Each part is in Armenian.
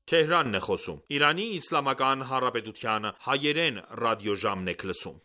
Թեհրանն է խոսում։ Իրանի Իսլամական Հանրապետության հայերեն ռադիոժամն եք լսում։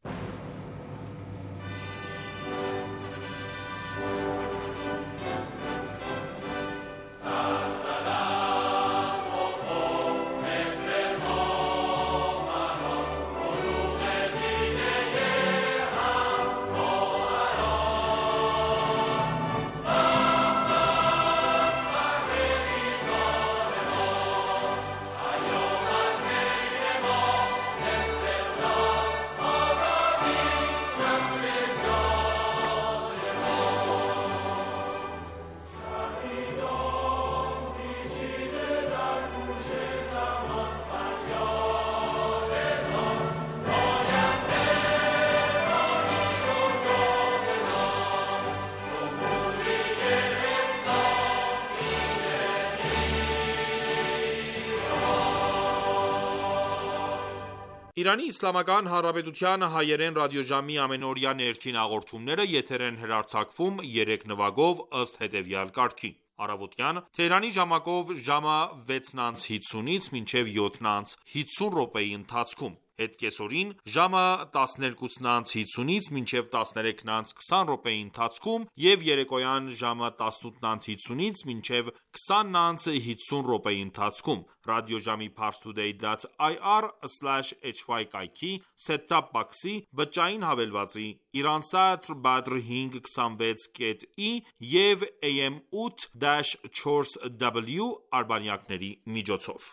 Իրանի Իսլամական Հանրապետության հայերեն ռադիոժամի ամենօրյա ներքին հաղորդումները եթեր են հեռարձակվում 3 նվագով ըստ հետևյալ կարգի. Առավոտյան Թեհրանի ժամակով ժամը 6:50-ից մինչև 7:50 րոպեի ընթացքում, հետ կեսօրին ժամը 12:50-ից մինչև 13:20 րոպեի ընթացքում եւ երեկոյան ժամը 18:50-ից մինչև 20:50 րոպեի ընթացքում ռադիոժամի parstoday.ir/hy կայքի set-top box-ի բջջային հավելվածի Iransat Badr 526.i եւ AM 8-4W արբանյակների միջոցով։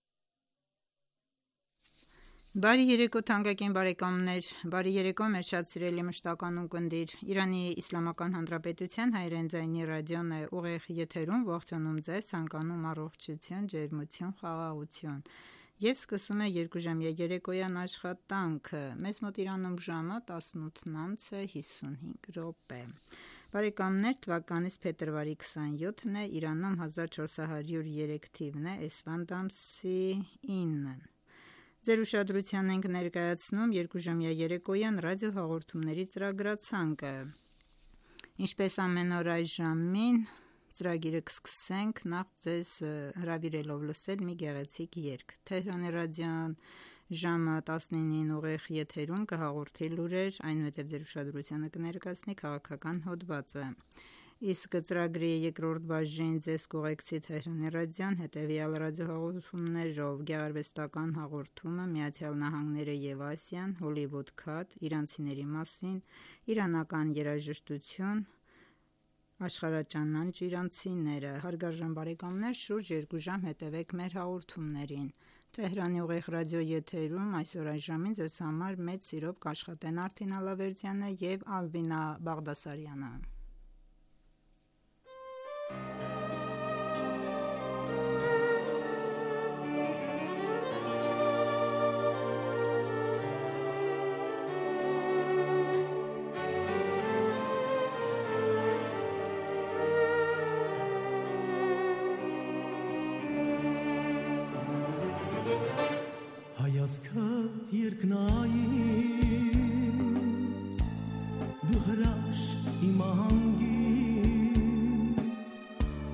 Բարի երեկո թանկագին բարեկամներ, բարի երեկո մեր շատ սիրելի մշտական ունկնդիր, Իրանի Իսլամական Հանրապետության հայերեն ձայնի ռադիոն է ուղիղ եթերում, ողջունում ձեզ, ցանկանում առողջություն, ջերմություն, խաղաղություն եւ սկսում է երկուժամյա երեկոյան աշխատանքը, մեզ մոտ Իրանում ժամը 18:55 րոպե։ Բարեկամներ, թվականից փետրվարի 27-ն է, Իրանում 1403 թիվն է, Էսվանդ ամսի 9-ն։ Ձեր ուշադրության ենք ներկայացնում երկուժամյա երեկոյան ռադիո հաղորդումների ծրագրացանկը։ Ինչպես ամեն օր այս ժամին ծրագիրը կսկսենք նախ ձեզ հրավիրելով լսել մի գեղեցիկ երգ։ Թեհրանի ռադիոն ժամը 19-ին ուղիղ եթերում կհաղորդի լուրեր, այնուհետև ձեր ուշադրությանը կներկայացնի քաղաքական հոդվածը։ Իսկ ծրագրի երկրորդ բաժին ձեզ կուղեկցի Թեհրանի ռադիոն հետևյալ ռադիոհաղորդումներով՝ գեղարվեստական հաղորդումը Միացյալ Նահանգները եւ Ասիան, Հոլիվուդ քաթ, իրանցիների մասին, իրանական երաժշտություն, աշխարհաճանաչ իրանցիները։ Հարգարժան բարեկամներ, շուրջ 2 ժամ հետևեք մեր հաղորդումներին։ Թեհրանի ուղիղ ռադիո եթերում այսօր այս ժամին ձեզ համար մեծ սիրով կաշխատեն Արթին Ալավերդյանը եւ Ալբինա Բաղդասարյանը։ Հայացքը երկնային դու հրաշք իմ ահանգին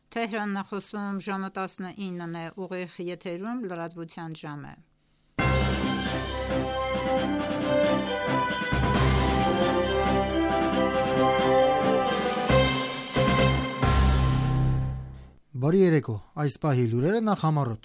Թեհրանն է խոսում, ժամը 19-ն է, ուղիղ եթերում լրատվության ժամը։ Բարի երեկո, այս պահի լուրերը նախ համառոտ։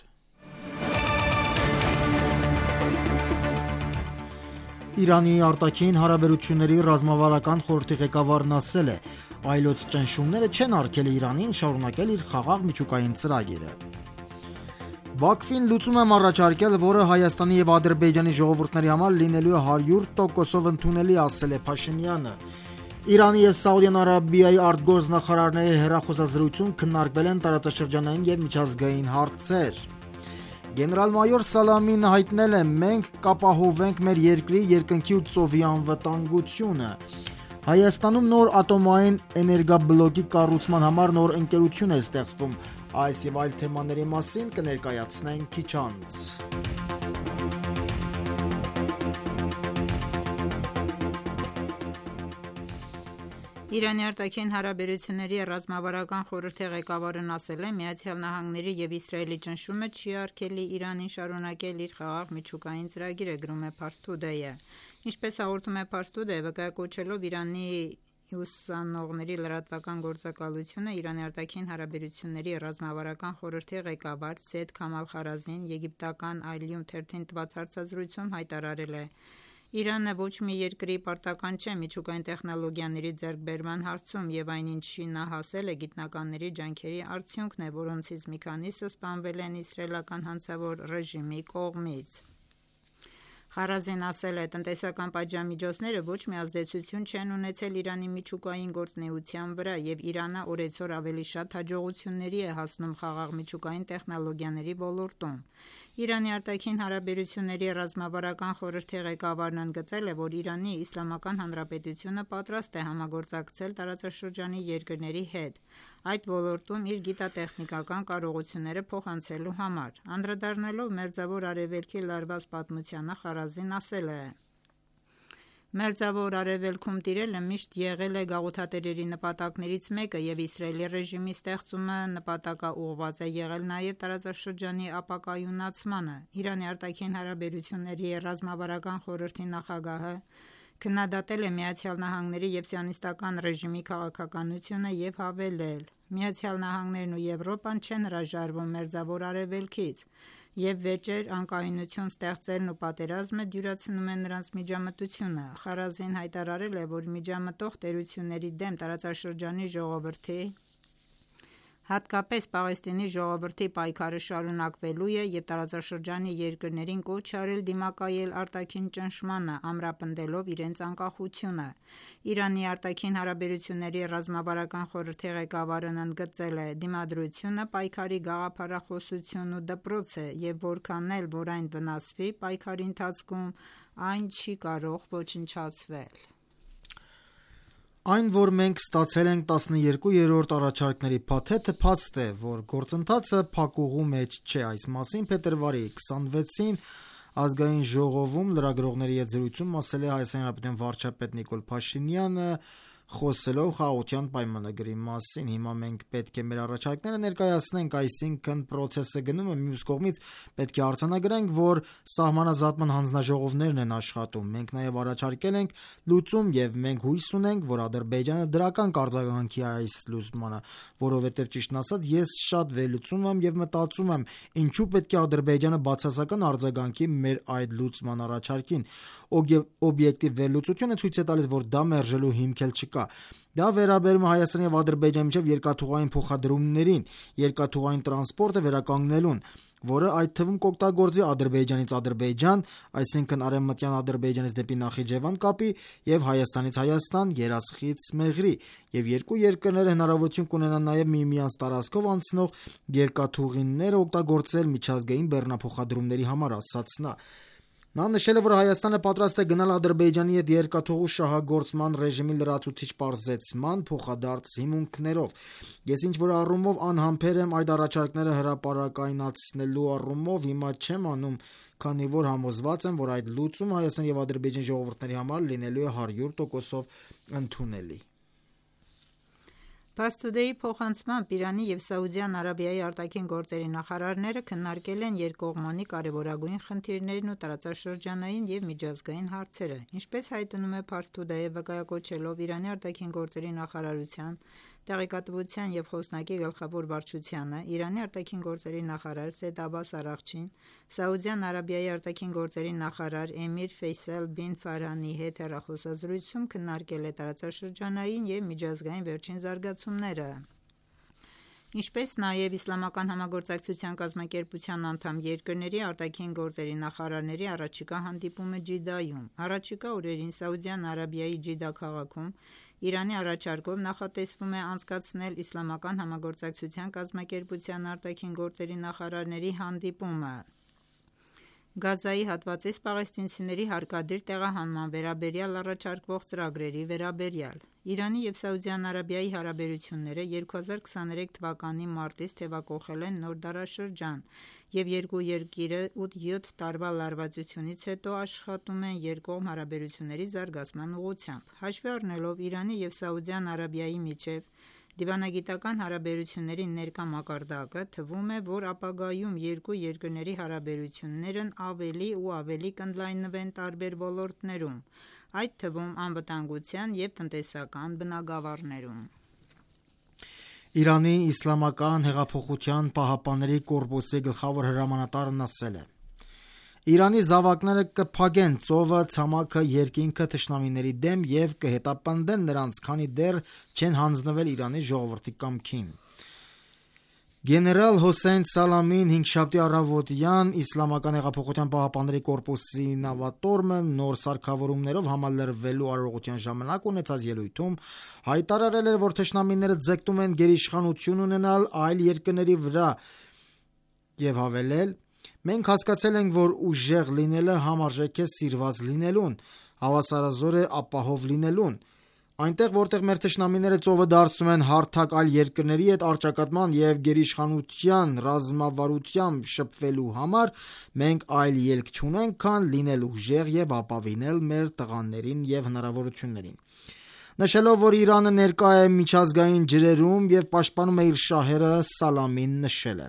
Իրանի արտաքին հարաբերությունների ռազմավարական խորհրդի ղեկավարն ասել է, այլոց ճնշումները չեն արգել Իրանին շարունակել իր խաղաղ միջուկային ծրագիրը։ Բաքվին լուծում եմ առաջարկել, որը Հայաստանի եւ Ադրբեջանի ժողովուրդների համար լինելու է 100%-ով ընդունելի, ասել է Փաշինյանը։ Իրանի եւ Սաուդյան Արաբիայի արտգործնախարարների հեռախոսազրույցում քննարկվել են տարածաշրջանային եւ միջազգային հարցեր։ Գեներալ-մայոր Սալամին հայտնել է. «Մենք կապահովենք մեր երկրի, երկնքի ու ծովի անվտանգությունը»։ Հայաստանում նոր ատոմային էներգաբլոկի կառուցման համար նոր ընկերություն է ստեղծվում։ Այս եւ այլ թեմաների մասին կներկայացնենք քիչ անց։ Իրանի արտաքին հարաբերությունների ռազմավարական խորհրդի ղեկավարն ասել է, Միացյալ Նահանգների եւ Իսրայելի ճնշումը չի արգելի Իրանին շարունակել իր խաղաղ միջուկային ծրագիրը, գրում է Pars Today-ը։ Ինչպես հաղորդում է Pars Today-ը, վկայակոչելով Իրանի ուսանողների լրատվական գործակալությունը, Իրանի արտաքին հարաբերությունների ռազմավարական խորհրդի ղեկավար Սեյեդ Քամալ Խարազին եգիպտական Այլյում թերթին տված հարցազրույցում հայտարարել է. Իրանը ոչ մի երկրի պարտական չէ միջուկային տեխնոլոգիաների ձեռքբերման հարցում եւ այն ինչի նա հասել է գիտնականների ջանքերի արդյունքն է, որոնցից մի քանիսը սպանվել են իսրայելական հանցավոր ռեժիմի կողմից։ Խարազին ասել է, տնտեսական պատժամիջոցները ոչ մի ազդեցություն չեն ունեցել Իրանի միջուկային գործունեության վրա եւ Իրանը օրեցօր ավելի շատ հաջողությունների է հասնում խաղաղ միջուկային տեխնոլոգիաների ոլորտում։ Իրանի արտաքին հարաբերությունների ռազմավարական խորհրդի ղեկավարն ընդգծել է, որ Իրանի Իսլամական Հանրապետությունը պատրաստ է համագործակցել տարածաշրջանի երկրների հետ, այդ ոլորտում իր գիտատեխնիկական կարողությունները փոխանցելու համար։ Անդրադառնալով Մերձավոր Արևելքի լարված պատմությանը, Խարազին ասել է. Մերձավոր Արևելքում տիրելը միշտ եղել է գաղութատերերի նպատակներից մեկը եւ Իսրայելի ռեժիմի ստեղծումը նպատակաուղղված է եղել նաեւ տարածաշրջանի ապակայունացմանը։ Իրանի արտաքին հարաբերությունների ռազմավարական խորհրդի նախագահը քննադատել է Միացյալ Նահանգների եւ սիոնիստական ռեժիմի քաղաքականությունը եւ հավելել. Միացյալ Նահանգներն ու Եվրոպան չեն հրաժարվում Մերձավոր Արևելքից եւ վեճեր, անկայունություն ստեղծելն ու պատերազմը դյուրացնում են նրանց միջամտությունը։ Խարազին հայտարարել է, որ միջամտող տերությունների դեմ տարածաշրջանի ժողովրդի, հատկապես Պաղեստինի ժողովրդի պայքարը շարունակվելու է եւ տարածաշրջանի երկրներին կոչ արել դիմակայել արտաքին ճնշմանը, ամրապնդելով իրենց անկախությունը։ Իրանի արտաքին հարաբերությունների ռազմավարական խորհրդի ղեկավարն ընդգծել է. «Դիմադրությունը պայքարի գաղափարախոսություն ու դպրոց է եւ որքան էլ որ այն վնասվի, պայքարի ընթացքում այն չի կարող ոչնչացվել»։ Այն, որ մենք ստացել ենք 12-րդ առաջարկների փաթեթը, փաստ է, որ գործընթացը փակուղու մեջ չէ։ Այս մասին փետրվարի 26-ին Ազգային ժողովում լրագրողների հետ զրույցում ասել է Հայաստանի Հանրապետության վարչապետ Նիկոլ Փաշինյանը, խոսելով խաղաղության պայմանագրի մասին։ Հիմա մենք պետք է մեր առաջարկները ներկայացնենք, այսինքն process-ը գնում է, մյուս կողմից պետք է արձանագրենք, որ սահմանազատման հանձնաժողովներն են աշխատում։ Մենք նաև առաջարկել ենք լուծում եւ մենք հույս ունենք, որ Ադրբեջանը դրական կարձագանքի այս լուծմանը, որովհետեւ ճիշտն ասած ես շատ վերլուծում եմ եւ մտածում եմ, ինչու պետք է Ադրբեջանը բացասական արձագանքի մեր այդ լուծման առաջարկին։ Օբյեկտիվ վերլուծությունը ցույց է տալիս, որ դա մերժելու հիմք էլ չկա։ Դա վերաբերում է Հայաստանի եւ Ադրբեջանի միջև երկաթուղային փոխադրումներին, երկաթուղային տրանսպորտը վերականգնելուն, որը այդ թվում կօգտագործվի Ադրբեջանից Ադրբեջան, այսինքն արևմտյան Ադրբեջանից դեպի Նախիջևան կապի եւ Հայաստանից Հայաստան, Երասխից Մեղրի, եւ երկու երկրները հնարավորություն կունենան նաեւ միմյանց տարածքով անցնող երկաթուղիները օգտագործել միջազգային բեռնափոխադրումների համար, ասաց նա։ Նա նշել է, որ Հայաստանը պատրաստ է գնալ Ադրբեջանի հետ երկաթուղու շահագործման ռեժիմի լրացուցիչ պարզեցման փոխադարձ հիմունքներով։ Ես ինչ-որ առումով անհամբեր եմ այդ առաջարկները հրապարակայնացնելու առումով, հիմա չեմ անում, քանի որ համոզված եմ, որ այդ լուծումը Հայաստանի եւ Ադրբեջանի ժողովուրդների համար լինելու է 100%-ով ընդունելի։ Փաստուդեի փոխանցմամբ Իրանի և Սաուդյան Արաբիայի արտաքին գործերի նախարարները քննարկել են երկկողմանի կարևորագույն խնդիրներն ու տարածաշրջանային և միջազգային հարցերը։ Ինչպես հայտնում է Փաստուդեը, վկայակոչելով Իրանի արտաքին գործերի նախարարության տեղեկատվության և խոսնակի գլխավոր վարչությանը, Իրանի արտաքին գործերի նախարար Սեյեդ Աբբաս Արաղչին Սաուդյան Արաբիայի արտաքին գործերի նախարար Էմիր Ֆեյսալ բին Ֆարհանի հետ հեռախոսազրույցում քննարկել է տարածաշրջանային և միջազգային վերջին զարգացումները, ինչպես նաև Իսլամական համագործակցության կազմակերպության անդամ երկրների արտաքին գործերի նախարարների առաջիկա հանդիպումը Ջիդայում։ Առաջիկա օրերին Սաուդյան Արաբիայի Ջիդա քաղաքում Իրանի առաջարկով նախատեսվում է անցկացնել Իսլամական համագործակցության կազմակերպության արտաքին գործերի նախարարների հանդիպումը Գազայի հատվածից պաղեստինցիների հարկադիր տեղահանման վերաբերյալ առաջարկվող ծրագրերի վերաբերյալ։ Իրանի և Սաուդյան Արաբիայի հարաբերությունները 2023 թվականի մարտից թևակոխել են նոր դարաշրջան, և երկու երկիրը 7 տարվա լարվածությունից հետո աշխատում են երկկողմ հարաբերությունների զարգացման ուղղությամբ։ Հաշվի առնելով Իրանի և Սաուդյան Արաբիայի միջև դիվանագիտական հարաբերությունների ներկա մակարդակը, թվում է, որ ապագայում երկու երկրների հարաբերություններն ավելի ու ավելի կընդլայնվեն տարբեր ոլորտներում, այդ թվում անվտանգության և տնտեսական բնագավառներում։ Իրանի իսլամական հեղափոխության պահապանների կորպուսի գլխավոր հրամանատարն ասել է. «Իրանի զավակները կփակեն ծովը, ցամաքը, երկինքը թշնամիների դեմ և կհետապնդեն նրանց, քանի դեռ չեն հանձնվել Իրանի ժողովրդի կամքին»։ Գեներալ Հոսեյն Սալամին հինգշաբթի առավոտյան Իսլամական հեղափոխության պահապանների կորպուսի նավատորմը նոր սարքավորումներով համալրվելու արարողության ժամանակ ունեցած ելույթում հայտարարել էր, որ թշնամիները ձգտում են գերիշխանություն ունենալ այլ երկրների վրա և հավելել. «Մենք հասկացել ենք, որ ուժեղ լինելը համարժեք է սիրված լինելուն, հավասարազոր է ապահով լինելուն։ Այնտեղ, որտեղ մեր թշնամիները ծովը դարձնում են հարթակ այլ երկրների հետ առճակատման և գերիշխանության ռազմավարությամբ շփվելու համար, մենք այլ ելք չունենք, քան լինել ուժեղ և ապավինել մեր տղաներին և հնարավորություններին»։ Նշելով, որ Իրանը ներկա է միջազգային ջրերում և պաշտպանում է իր շահերը, Սալամին նշել է.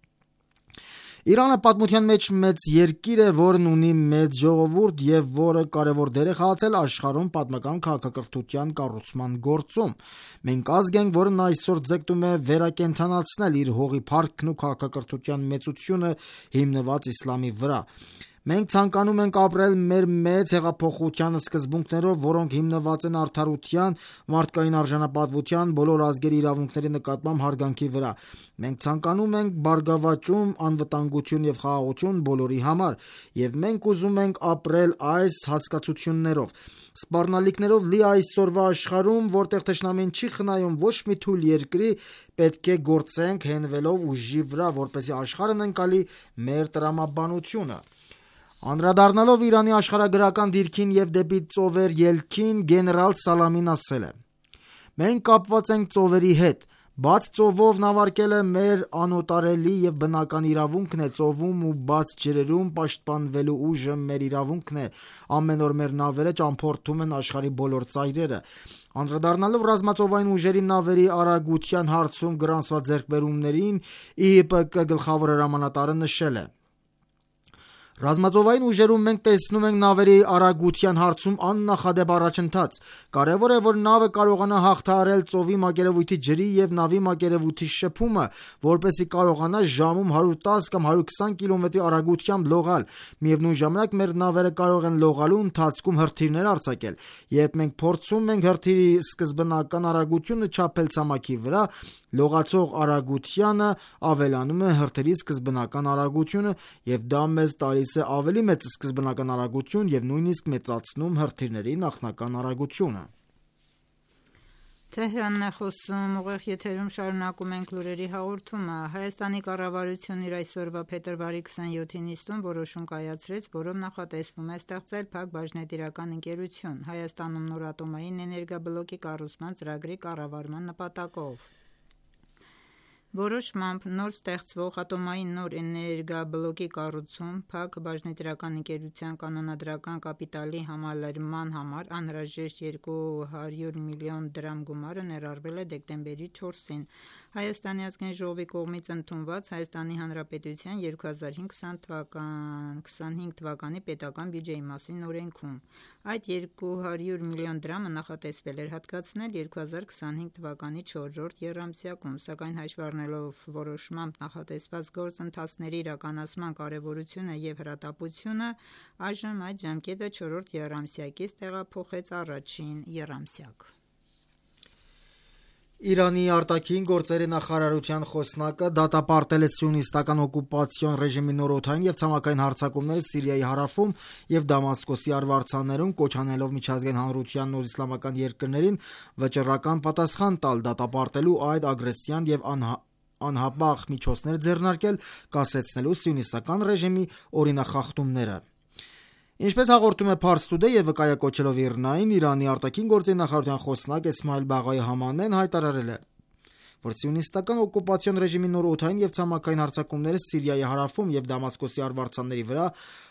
«Իրանը պատմության մեջ մեծ երկիր է, որն ունի մեծ ժողովուրդ և որը կարևոր դեր է խաղացել աշխարհում պատմական քաղաքակրթության կառուցման գործում։ Մենք ազգ ենք, որն այսօր ձգտում է վերակենդանացնել իր հողի փառքն ու քաղաքակրթության մեծությունը հիմնված իսլամի վրա։ Մենք ցանկանում ենք ապրել մեր մեծ հեղափոխության սկզբունքներով, որոնք հիմնված են արդարության, մարդկային արժանապատվության, բոլոր ազգերի իրավունքների նկատմամբ հարգանքի վրա։ Մենք ցանկանում ենք բարգավաճում, անվտանգություն և խաղաղություն բոլորի համար, և մենք ուզում ենք ապրել այս հասկացություններով։ Սպառնալիքներով լի այսօրվա աշխարհում, որտեղ թշնամին չի խնայում ոչ մի թույլ երկրի, պետք է գործենք հենվելով ուժի վրա, որպեսզի աշխարհն ընկալի մեր տրամաբանությունը»։ Անդրադառնալով Իրանի աշխարհագրական դիրքին և դեպի ծովեր ելքին, գեներալ Սալամին ասել է. «Մենք կապված ենք ծովերի հետ։ Բաց ծովով նավարկելը մեր անօտարելի և բնական իրավունքն է։ Ծովում ու բաց ջրերում պաշտպանվելու ուժը մեր իրավունքն է։ Ամեն օր մեր նավերը ճամփորդում են աշխարհի բոլոր ծայրերը»։ Անդրադառնալով ռազմածովային ուժերի նավերի արագության հարցում գրանցված ձեռքբերումներին, ԻՀՊԿ գլխավոր հրամանատարը նշել է. «Ռազմածովային ուժերում մենք տեսնում ենք նավերի արագության հարցում աննախադեպ առաջընթաց։ Կարևոր է, որ նավը կարողանա հաղթահարել ծովի մակերևույթի ջրի և նավի մակերևույթի շփումը, որպեսզի կարողանա ժամում 110 կամ 120 կմ արագությամբ լողալ։ Միևնույն ժամանակ մեր նավերը կարող են լողալու ընթացքում հրթիռներ արձակել։ Երբ մենք փորձում ենք հրթիռի սկզբնական արագությունը չափել ցամաքի վրա, լողացող արագությանը ավելանում է հրթիռի սկզբնական արագությունը, և դա մեզ տալիս է ավելի մեծ սկզբնական արագություն և նույնիսկ մեծացնում հրթիռների նախնական արագությունը»։ Հայաստանի կառավարությունն իր այսօրվա փետրվարի 27-ի նիստում որոշում կայացրեց, որով նախատեսվում է ստեղծել փակ բաժնետիրական ընկերություն Հայաստանում նոր ատոմային էներգաբլոկի կառուցման ծրագրի կառավարման նպատակով։ Որոշմամբ նոր ստեղծվող ատոմային նոր էներգաբլոկի կառուցում փակ բաժնետիրական ընկերության կանոնադրական կապիտալի համալրման համար անհրաժեշտ 200 միլիոն դրամ գումարը ներառվել է դեկտեմբերի 4-ին Հայաստանի ազգային ժողովի կողմից ընդունված Հայաստանի Հանրապետության 2020-25 թվականի պետական բյուջեի մասին օրենքում։ Այդ 200 միլիոն դրամը նախատեսվել էր հատկացնել 2025 թվականի 4-րդ եռամսյակում, սակայն հաշվի առնելով որոշմամբ նախատեսված գործընթացների իրականացման կարևորությունը եւ հրատապությունը, այժմ այդ ժամկետը 4-րդ եռամսյակից տեղափոխեց առաջին եռամսյակ։ Իրանի արտաքին գործերի նախարարության խոսնակը դատապարտել է սիոնիստական օկուպացիոն ռեժիմի նոր օդային եւ ցամաքային հարձակումները Սիրիայի հարավում եւ Դամասկոսի արվարձաններում, կոչ անելով միջազգային հանրությանն ու իսլամական երկրներին վճռական պատասխան տալ դատապարտելու այդ ագրեսիան եւ անհապաղ միջոցներ ձեռնարկել կասեցնելու սիոնիստական ռեժիմի օրինախախտումները։ Ինչպես հաղորդում է Pars Today եւ վկայակոչելով ԻՌՆԱ-ին, Իրանի արտաքին գործերի նախարարության խոսնակ Էսմայել Բաղայի Համանեն հայտարարել է, որ սիոնիստական օկուպացիոն ռեժիմի նոր օդային եւ ցամաքային հարձակումները Սիրիայի հարավում եւ Դամասկոսի արվարձանների վրա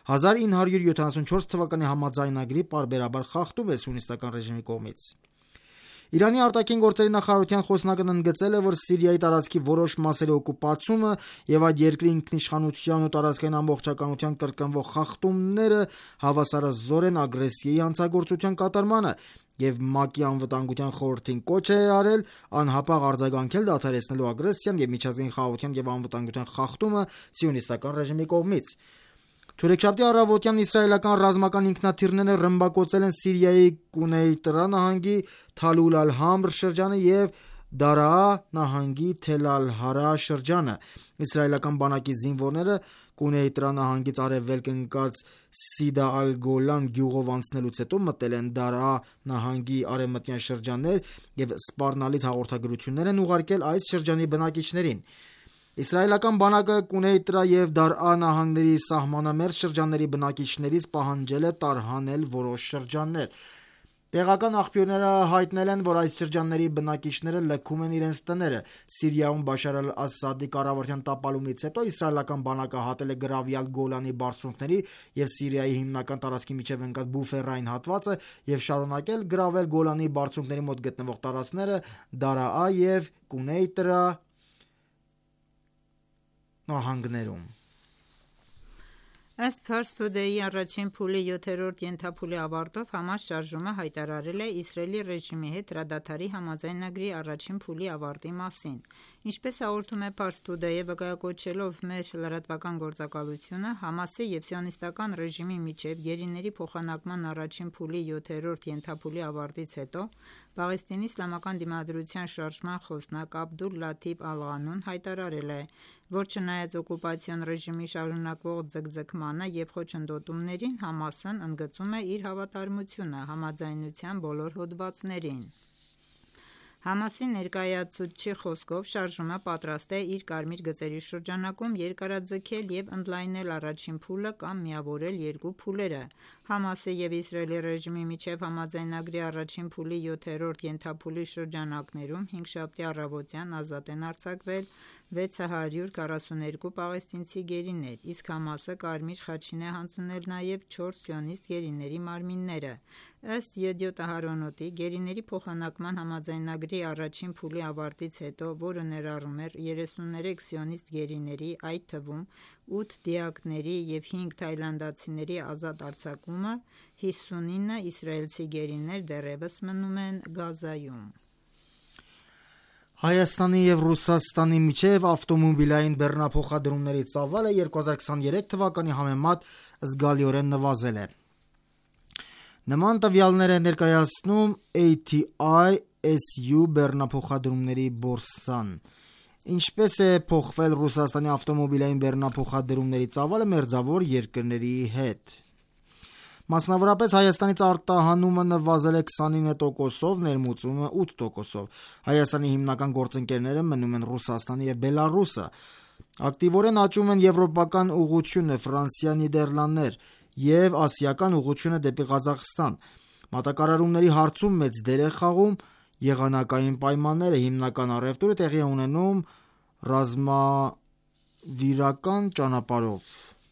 1974 թվականի համաձայնագրի պարբերաբար խախտում է սիոնիստական ռեժիմի կողմից։ Իրանի արտաքին գործերի նախարարության խոսնակն ընդգծել է, որ Սիրիայի տարածքի որոշ մասերի օկուպացումը եւ այդ երկրի ինքնիշխանության ու տարածքային ամբողջականության կրկնվող խախտումները հավասարազոր են ագրեսիայի հանցագործության կատարմանը եւ ՄԱԿ-ի անվտանգության խորհրդին կոչ է արել անհապաղ արձագանքել դադարեցնելու ագրեսիան եւ միջազգային խաղաղության եւ անվտանգության խախտումը սիոնիստական ռեժիմի կողմից։ Չորեքշաբթի առավոտյան իսրայելական ռազմական ինքնաթիռները ռմբակոծել են Սիրիայի Կունեյտրա նահանգի Թալուլ Ալ-Համր շրջանը եւ Դարաա նահանգի Թել Ալ-Հարա շրջանը։ Իսրայելական բանակի զինվորները Կունեյտրա նահանգից արևելք ընկած Սիդա Ալ-Գոլան գյուղով անցնելուց հետո մտել են Դարաա նահանգի արևմտյան շրջաններ եւ սպառնալից հաղորդագրություններ են ուղարկել այս շրջանի բնակիչներին։ Իսրայելական բանակը Կունեյտրա եւ Դարաա նահանգների սահմանամերձ շրջանների բնակիչներից պահանջել է տարհանել որոշ շրջաններ։ Տեղական աղբյուրները հայտնել են, որ այս շրջանների բնակիչները լքում են իրենց տները։ Սիրիայում Բաշար Ալ-Ասադի կառավարության տապալումից հետո իսրայելական բանակը հատել է գրավյալ Գոլանի բարձունքների եւ Սիրիայի հիմնական տարածքի միջև ընկած բուֆերային հատվածը եւ շարունակել գրավել Գոլանի բարձունքների մոտ գտնվող տարածքները Դարաա եւ Կունեյտրա նահանգներում։ Ըստ Pars Today-ի առաջին փուլի 7-րդ ենթափուլի ավարտով համաշարժումը հայտարարել է Իսրայելի ռեժիմի հետ հրադադարի համաձայնագրի առաջին փուլի ավարտի մասին։ Ինչպես հաղորդում է Pars Today-ը վկայակոչելով մեր լրատվական գործակալությունը, Համասի եւ սիոնիստական ռեժիմի միջև գերիների փոխանակման առաջին փուլի 7-րդ ենթափուլի ավարտից հետո Պաղեստինի իսլամական դիմադրության շարժման խոսնակ Աբդուլ Լաթիֆ Ալ-Ղանուն հայտարարել է, որ չնայած օկուպացիոն ռեժիմի շարունակվող ձգձգմանը եւ խոչընդոտումներին, Համասն ընդգծում է իր հավատարմությունը համաձայնության բոլոր հոդվածներին։ Համասի ներկայացուցչի խոսքով շարժումը պատրաստ է իր կարմիր գծերի շրջանակում երկարաձգել եւ ընդլայնել առաջին փուլը կամ միավորել երկու փուլերը։ Համասի եւ Իսրայելի ռեժիմի միջև համաձայնագրի առաջին փուլի 7-րդ ենթափուլի շրջանակներում հինգշաբթի առավոտյան ազատ են արձակվել 642 պաղեստինցի գերիներ, իսկ Համասը կարմիր խաչին է հանձնել նաեւ 4 սիոնիստ գերիների մարմինները։ Ըստ Յեդիոթ Ahronot-ի գերիների փոխանակման համաձայնագրի առաջին փուլի ավարտից հետո, որը ներառում էր 33 սիոնիստ գերիների, այդ թվում 8 դիակների եւ 5 թայլանդացիների ազատ արձակումը, 59 իսրայելցի գերիներ դեռևս մնում են Գազայում։ Հայաստանի եւ Ռուսաստանի միջև ավտոմոբիլային բեռնափոխադրումների ծավալը 2023 թվականի համեմատ զգալիորեն նվազել է։ Նման տվյալներ է ներկայացնում ATI-SU բեռնափոխադրումների բորսան։ Ինչպես է փոխվել Ռուսաստանի ավտոմոբիլային բեռնափոխադրումների ծավալը մերձավոր երկրների հետ։ Մասնավորապես Հայաստանից արտահանումը նվազել է 29%-ով, ներմուծումը 8%-ով։ Հայաստանի հիմնական գործընկերները մնում են Ռուսաստանը եւ Բելարուսը։ Ակտիվորեն աճում են եվրոպական ուղղությունը, Ֆրանսիա, Նիդերլանդներ եւ ասիական ուղղությունը դեպի Ղազախստան։ Մատակարարումների հարցում մեծ դեր է խաղում եղանակային պայմանները, հիմնական առևտուրը տեղի ունենում ռազմավիրական ճանապարհով։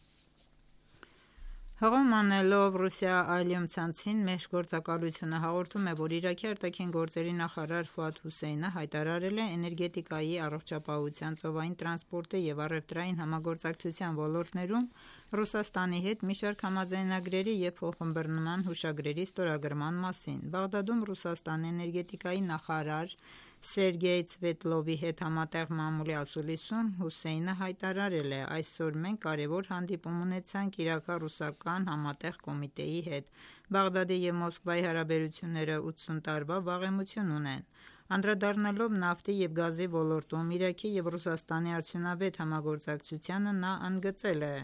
Հղում անելով Ռուսիա Ալիում ցանցին մեր գործակալությունը հաղորդում է, որ Իրաքի արտաքին գործերի նախարար Ֆուադ Հուսեյնը հայտարարել է էներգետիկայի, առողջապահության, ծովային տրանսպորտի և առևտրային համագործակցության ոլորտներում Ռուսաստանի հետ մի շարք համաձայնագրերի և փոխըմբռնման հուշագրերի ստորագրման մասին։ Բաղդադում Ռուսաստանի էներգետիկայի նախարար Սերգեյ Ցվետլովի հետ համատեղ մամուլի ասուլիսում Հուսեյնը հայտարարել է. «Այսօր մենք կարևոր հանդիպում ունեցանք իրաքա-ռուսական համատեղ կոմիտեի հետ։ Բաղդադի և Մոսկվայի հարաբերությունները 80 տարվա վաղեմություն ունեն»։ Անդրադառնալով նավթի և գազի ոլորտում Իրաքի և Ռուսաստանի արդյունավետ համագործակցությանը, նա ընդգծել է,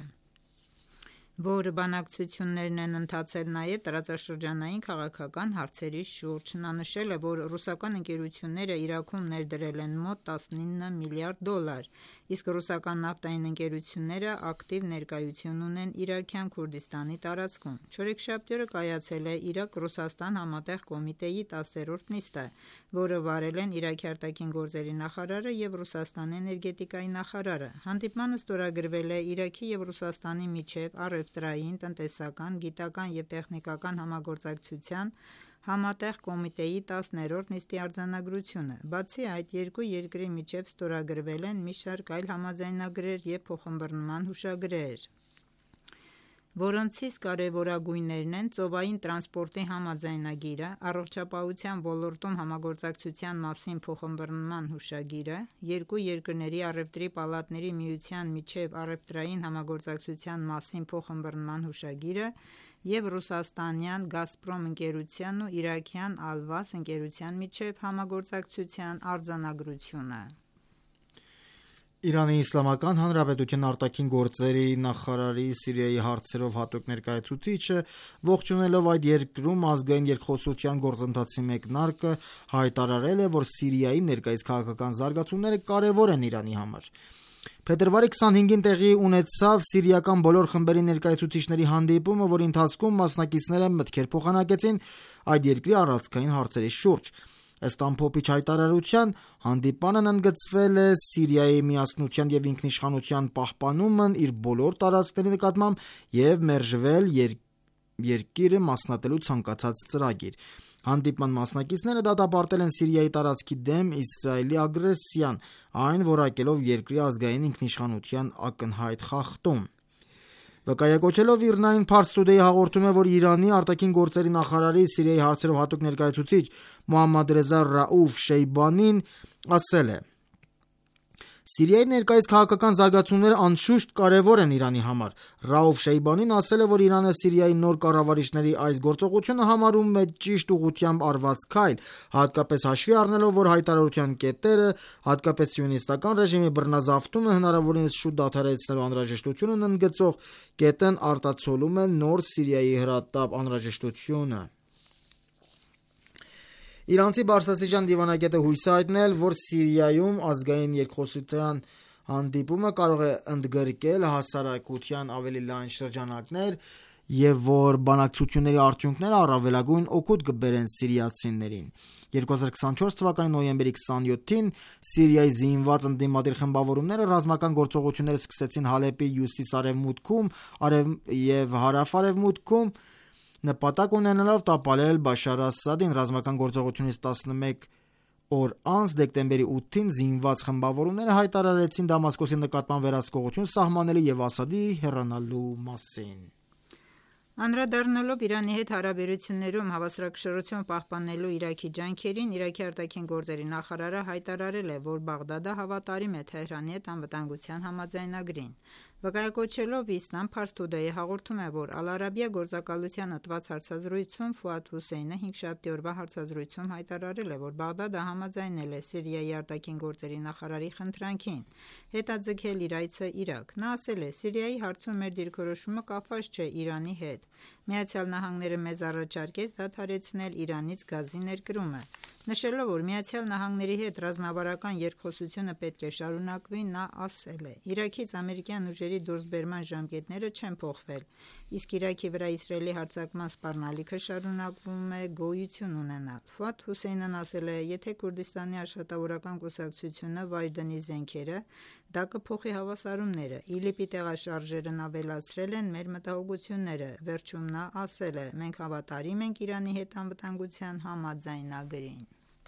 որ բանակցություններն են ընթացել նաև տարածաշրջանային քաղաքական հարցերի շուրջ։ Նա նշել է, որ ռուսական ընկերությունները Իրաքում ներդրել են մոտ $19 միլիարդ, իսկ ռուսական նավթային ընկերությունները ակտիվ ներկայություն ունեն Իրաքյան Քուրդիստանի տարածքում։ Չորեքշաբթի օրը կայացել է Իրաք-Ռուսաստան համատեղ կոմիտեի 10-րդ նիստը, որը վարել են Իրաքի արտաքին գործերի նախարարը և Ռուսաստանի էներգետիկայի նախարարը։ Հանդիպմանը ստորագրվել է Իրաքի և Ռուսաստանի միջև առևտրային, տնտեսական, գիտական և տեխնիկական համագործակցության համատեղ կոմիտեի 10-րդ նիստի արձանագրությունը։ Բացի այդ, երկու երկրի միջև ստորագրվել են մի շարք այլ համաձայնագրեր և փոխըմբռնման հուշագրեր, որոնցից կարևորագույններն են ծովային տրանսպորտի համաձայնագիրը, առողջապահության ոլորտում համագործակցության մասին փոխըմբռնման հուշագիրը, երկու երկրների առևտրի պալատների միության միջև առևտրային համագործակցության մասին փոխըմբռնման հուշագիրը և ռուսաստանյան «Գազպրոմ» ընկերության ու իրաքյան «Ալվաս» ընկերության միջև համագործակցության արձանագրությունը։ Իրանի Իսլամական Հանրապետության արտաքին գործերի նախարարի Սիրիայի հարցերով հատուկ ներկայացուցիչը, ողջունելով այդ երկրում ազգային երկխոսության գործընթացի մեկնարկը, հայտարարել է, որ Սիրիայի ներկայիս քաղաքական զարգացումները կարևոր են Իրանի համար։ Փետրվարի 25-ին տեղի ունեցավ սիրիական բոլոր խմբերի ներկայացուցիչների հանդիպումը, որի ընթացքում մասնակիցները մտքեր փոխանակեցին այդ երկրի առանցքային հարցերի շուրջ։ Ըստ ամփոփիչ հայտարարության, հանդիպանն ընդգծվել է Սիրիայի միասնության և ինքնիշխանության պահպանումն իր բոլոր տարածքների նկատմամբ և մերժվել երկիրը մասնատելու ցանկացած ծրագիր։ Հանդիպման մասնակիցները դատապարտել են Սիրիայի տարածքի դեմ Իսրայելի ագրեսիան, այն որակելով երկրի ազգային ինքնիշխանության ակնհայտ խախտում։ Վկայակոչելով Irna-ին Pars Today հաղորդում է, որ Իրանի արտաքին գործերի նախարարի Սիրիայի հարցերով հատուկ ներկայացուցիչ Մոհամմադ Ռեզա Ռաուֆ Շեյբանին ասել է. «Սիրիայի ներկայիս քաղաքական զարգացումները անշուշտ կարևոր են Իրանի համար»։ Ռաուֆ Շեյբանին ասել է, որ Իրանը Սիրիայի նոր կառավարիչների այս գործողությունը համարում է ճիշտ ուղղությամբ արված քայլ, հատկապես հաշվի առնելով, որ հայտարարության կետերը, հատկապես սիոնիստական ռեժիմի բռնազավթումը հնարավորինս շուտ դադարեցնելու անհրաժեշտությունն ընդգծող կետն արտացոլում է նոր Սիրիայի հրատապ անհրաժեշտությունը։ Իրանցի բարձրաստիճան դիվանագետը հույս է հայտնել, որ Սիրիայում ազգային երկխոսության հանդիպումը կարող է ընդգրկել հասարակության ավելի լայն շրջանակներ և որ բանակցությունների արդյունքները առավելագույն օգուտ կբերեն սիրիացիներին։ 2024 թվականի նոյեմբերի 27-ին Սիրիայի զինված ընդդիմադիր խմբավորումները ռազմական գործողություններ սկսեցին Հալեպի հյուսիս-արևմուտքում և հարավ-արևմուտքում, նպատակ ունենալով տապալել Բաշար Ասադին։ Ռազմական գործողությունից 11 օր անց դեկտեմբերի 8-ին զինված խմբավորումները հայտարարեցին Դամասկոսի նկատմամբ վերահսկողություն սահմանելու և Ասադի հեռանալու մասին։ Անդրադառնալով Իրանի հետ հարաբերություններում հավասարակշռություն պահպանելու Իրաքի ջանքերին, Իրաքի արտաքին գործերի նախարարը հայտարարել է, որ Բաղդադը հավատարիմ է Թեհրանի հետ անվտանգության համաձայնագրին։ Վկայակոչելով Isna Pars Today հաղորդում է, որ Ալ-Արաբիա գործակալությանը տված հարցազրույցում Ֆուադ Հուսեյնը հինգշաբթի օրվա հարցազրույցում հայտարարել է, որ Բաղդադը համաձայնել է Սիրիայի արտաքին գործերի նախարարի խնդրանքին հետաձգել իր այցը Իրաք։ Նա ասել է. «Սիրիայի հարցում մեր դիրքորոշումը կապված չէ Իրանի հետ։ Միացյալ Նահանգները մեզ առաջարկեց դադարեցնել Իրանից գազի ներկրումը։ Նշելով, որ Միացյալ Նահանգների հետ ռազմավարական երկխոսությունը պետք է շարունակվի, նա ասել է. «Իրաքից ամերիկյան ուժերի դուրսբերման ժամկետները չեն փոխվել, իսկ Իրաքի վրա Իսրայելի հարձակման սպառնալիքը շարունակվում է գոյություն ունենալ»։ Ֆուադ Հուսեյնն ասել է. «Եթե Քուրդիստանի աշխատավորական կուսակցությունը վայր դնի զենքերը, դա կփոխի հավասարումները։ ԻԼԻՊ-ի տեղաշարժերն ավելացրել են մեր մտահոգությունները»։ Վերջում նա ասել է. «Մենք հավատարիմ ենք Իրանի հետ անվտանգության համաձայնագրին»։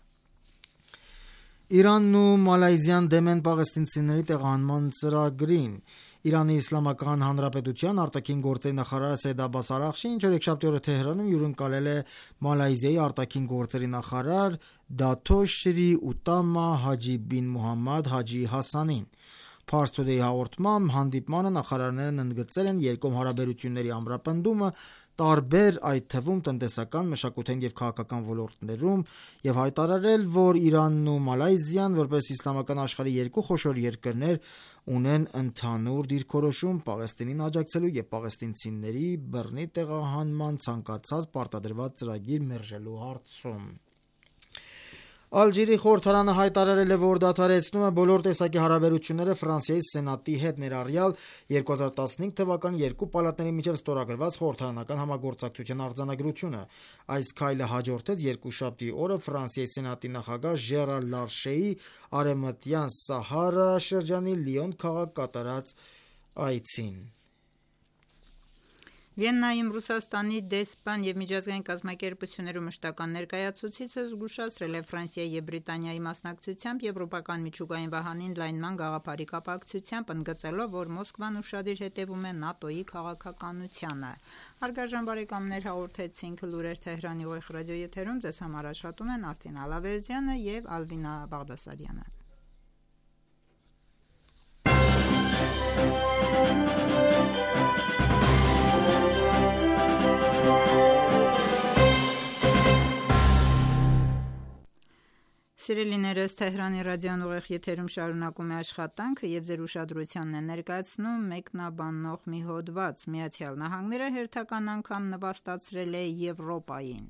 Իրանն ու Մալայզիան դեմ են պաղեստինցիների տեղահանման ծրագրին։ Իրանի Իսլամական Հանրապետության արտաքին գործերի նախարար Սեյեդ Աբբաս Արաղչին ինչ-որ եկշաբթի օրը Թեհրանում հյուրընկալել է Մալայզիայի արտաքին գործերի նախարար Դաթո Շրի Ուտամա Հաջի բին Մուհամմադ Հաջի Հասանին։ Pars Today հաղորդմամբ հանդիպմանը նախարարներն ընդգծել են երկկողմ հարաբերությունների ամրապնդումը տարբեր, այդ թվում տնտեսական, մշակութային և քաղաքական ոլորտներում և հայտարարել, որ Իրանն ու Մալայզիան, որպես իսլամական աշխարհի երկու խոշոր երկրներ, ունեն ընդհանուր դիրքորոշում Պաղեստինին աջակցելու և պաղեստինցիների բռնի տեղահանման ցանկացած պարտադրված ծրագիր մերժելու հարցում։ Ալժիրի խորհրդարանը հայտարարել է, որ դադարեցնում է բոլոր տեսակի հարաբերությունները Ֆրանսիայի Սենատի հետ, ներառյալ 2015 թվականի երկու պալատների միջև ստորագրված խորհրդարանական համագործակցության արձանագրությունը։ Այս քայլը հաջորդեց երկուշաբթի օրը Ֆրանսիայի Սենատի նախագահ Ժերար Լարշեի արևմտյան Սահարա շրջանի Լիոն քաղաք կատարած այցին։ Վիեննայում Ռուսաստանի դեսպան և միջազգային կազմակերպություններում մշտական ներկայացուցիչը զգուշացրել է Ֆրանսիայի և Բրիտանիայի մասնակցությամբ եվրոպական միջուկային վահանին լայնման գաղափարի կապակցությամբ, ընդգծելով, որ Մոսկվան ուշադիր հետևում է ՆԱՏՕ-ի քաղաքականությանը։ Հարգարժան բարեկամներ, հաղորդեցինք լուրեր Թեհրանի ուղիղ ռադիոեթերում, ձեզ համար աշխատում են Արտին Ալավերդյանը և Ալվինա Բաղդասարյանը։ Սիրելիներս, Թեհրանի ռադիոն ուղիղ եթերում շարունակում է աշխատանքը և ձեր ուշադրությանն է ներկայացնում մեկնաբանող մի հոդված. Միացյալ Նահանգները հերթական անգամ նվաստացրել է Եվրոպային։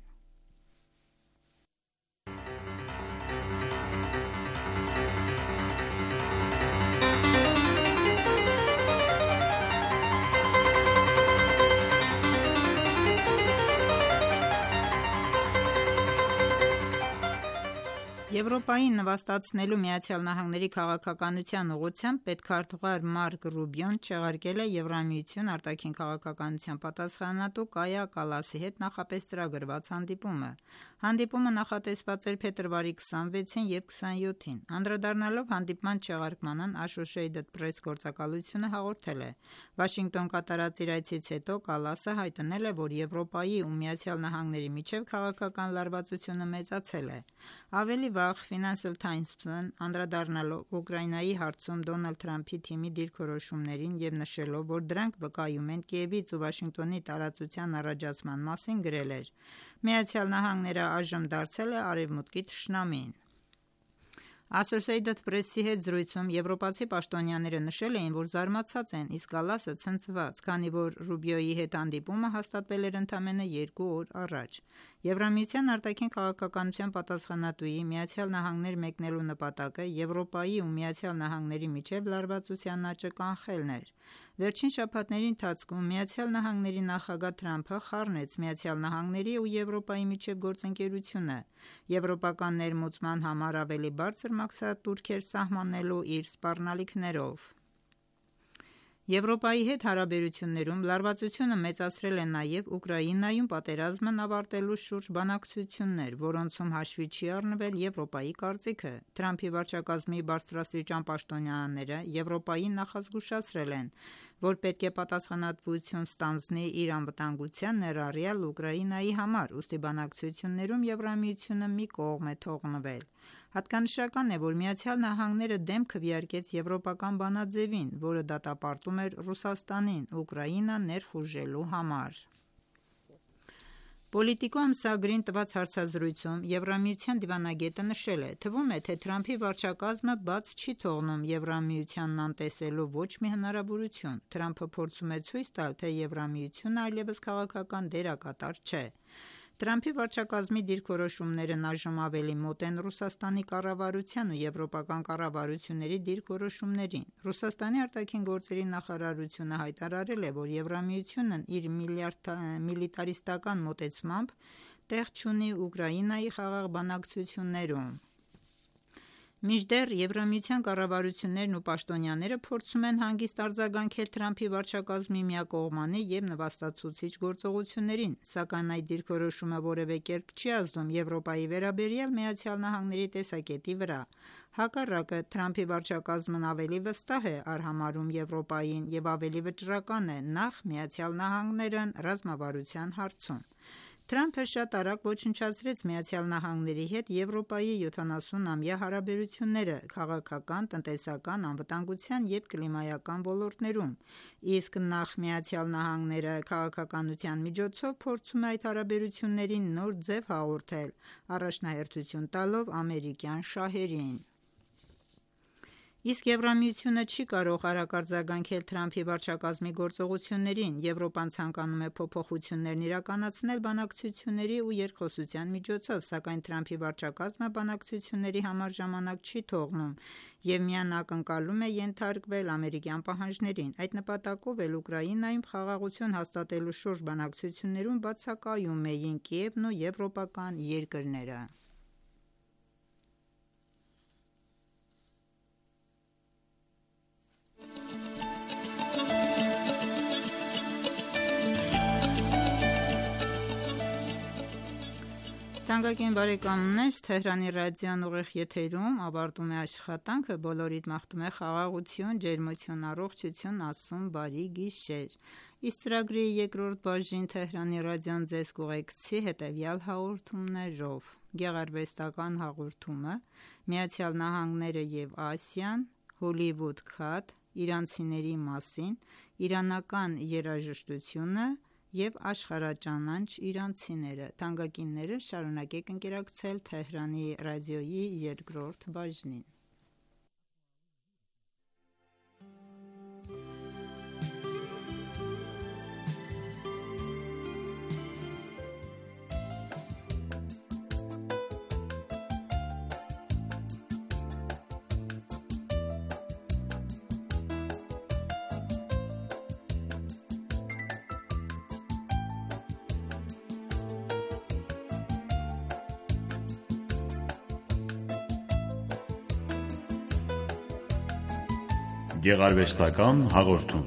Եվրոպային նվաստացնելու Միացյալ Նահանգների քաղաքականության ուղղությամբ պետքարտուղար Մարկ Ռուբիոն չեղարկել է Եվրամիություն արտաքին քաղաքականության պատասխանատու Կայա Կալասի հետ նախապես ծրագրված հանդիպումը։ Հանդիպումը նախատեսված էր փետրվարի 26-ին և 27-ին։ Անդրադառնալով հանդիպման չեղարկմանն, Associated Press գործակալությունը հաղորդել է. Վաշինգտոն կատարած իր այցից հետո Կալասը հայտնել է, որ Եվրոպայի ու Միացյալ Նահանգների միջև քաղաքական լարվածությունը մեծացել է։ Ավելի վաղ Financial Times-ն անդրադառնալով Ուկրաինայի հարցում Դոնալդ Թրամփի թիմի դիրքորոշումներին և նշելով, որ դրանք վկայում են Կիևից ու Վաշինգտոնի տարածության առաջացման մասին, գրել էր. Միացյալ Նահանգները այժմ դարձել է Արևմուտքի թշնամին։ Associated Press-ի հետ զրույցում եվրոպացի պաշտոնյաները նշել էին, որ զարմացած են, իսկ Կալասը ցնցված, քանի որ Ռուբիոյի հետ հանդիպումը հաստատվել էր ընդամենը 2 օր առաջ։ Եվրամիության արտաքին քաղաքականության պատասխանատուի Միացյալ Նահանգներ մեկնելու նպատակը Եվրոպայի ու Միացյալ Նահանգների միջև լարվածության աճը կանխելն էր։ Վերջին շաբաթների ընթացքում Միացյալ Նահանգների նախագահ Թրամփը խառնեց Միացյալ Նահանգների ու Եվրոպայի միջև գործընկերությունը, եվրոպական ներմուծման համար ավելի բարձր մաքսատուրքեր սահմանելու իր սպառնալիքներով։ Եվրոպայի հետ հարաբերություններում լարվածությունը մեծացրել է նաև Ուկրաինայում պատերազմն ավարտելու շուրջ բանակցություններ, որոնցում հաշվի չի առնվել Եվրոպայի կարծիքը։ Թրամփի վարչակազմի բարձրաստիճան պաշտոնյաները Եվրոպային նախազգուշացրել են, որ պետք է պատասխանատվություն ստանձնի իր անվտանգության, ներառյալ Ուկրաինայի համար, ուստի բանակցություններում Եվրամիությունը մի կողմ է թողնվել։ Հատկանշական է, որ Միացյալ Նահանգները դեմ քվեարկեց եվրոպական բանաձևին, որը դատապարտում էր Ռուսաստանին Ուկրաինա ներխուժելու համար։ Պոլիտիկո ամսագրին տված հարցազրույցում Եվրամիության դիվանագետը նշել է. թվում է, թե Թրամփի վարչակազմը բաց չի թողնում Եվրամիությանն անտեսելու ոչ մի հնարավորություն։ Թրամփը փորձում է ցույց տալ, թե Եվրամիությունը այլևս քաղաքական դերակատար չէ։ Թրամփի վարչակազմի դիրքորոշումներն այժմ ավելի մոտ են Ռուսաստանի կառավարության ու եվրոպական կառավարությունների դիրքորոշումներին։ Ռուսաստանի արտաքին գործերի նախարարությունը հայտարարել է, որ Եվրամիությունն իր միլիտարիստական մոտեցմամբ տեղ չունի Ուկրաինայի խաղաղ բանակցություններում։ Մինչդեռ Եվրամիության կառավարություններն ու պաշտոնյաները փորձում են հանգիստ արձագանքել Թրամփի վարչակազմի միակողմանի և նվաստացուցիչ գործողություններին, սակայն այդ դիրքորոշումը որևէ կերպ չի ազդում Եվրոպայի վերաբերյալ ԱՄՆ-ի տեսակետի վրա։ Հակառակը, Թրամփի վարչակազմն ավելի վստահ է արհամարհում Եվրոպային և ավելի վճռական է նախ ԱՄՆ-ն ռազմավարության հարցում։ Թրամփը շատ արագ ոչնչացրեց ԱՄՆ-ի հետ Եվրոպայի 70-ամյա հարաբերությունները քաղաքական, տնտեսական, անվտանգության և կլիմայական ոլորտներում, իսկ նախ ԱՄՆ-ն քաղաքականության միջոցով փորձում է այդ հարաբերություններին նոր ձև հաղորդել, առաջնահերթություն տալով ամերիկյան շահերին։ Իսկ Եվրամիությունը չի կարող արագ արձագանքել Թրամփի վարչակազմի գործողություններին։ Եվրոպան ցանկանում է փոփոխություններ իրականացնել բանակցությունների ու երկխոսության միջոցով, սակայն Թրամփի վարչակազմը բանակցությունների համար ժամանակ չի թողնում և միանակ ընկալում է ենթարկվել ամերիկյան պահանջներին։ Այդ նպատակով էլ Ուկրաինայում խաղաղություն հաստատելու շուրջ բանակցություններում բացակայում էին Կիևն ու եվրոպական երկրները։ Թանկագին բարեկամներ, Թեհրանի ռադիոն ուղիղ եթերում ավարտում է աշխատանքը, բոլորիդ մաղթում է խաղաղություն, ջերմություն, առողջություն, ասում բարի գիշեր։ Իսկ ծրագրի երկրորդ բաժին Թեհրանի ռադիոն ձեզ կուղեկցի հետևյալ հաղորդումներով. Գեղարվեստական հաղորդումը, Միացյալ Նահանգները և Ասիան, Հոլիվուդ քաթ, իրանցիների մասին, իրանական երաժշտությունը և աշխարհաճանաչ իրանցիները։ Թանկագինները շարունակեք ընկերակցել Թեհրանի ռադիոյի երկրորդ բաժնին։ Գեղարվեստական հաղորդում։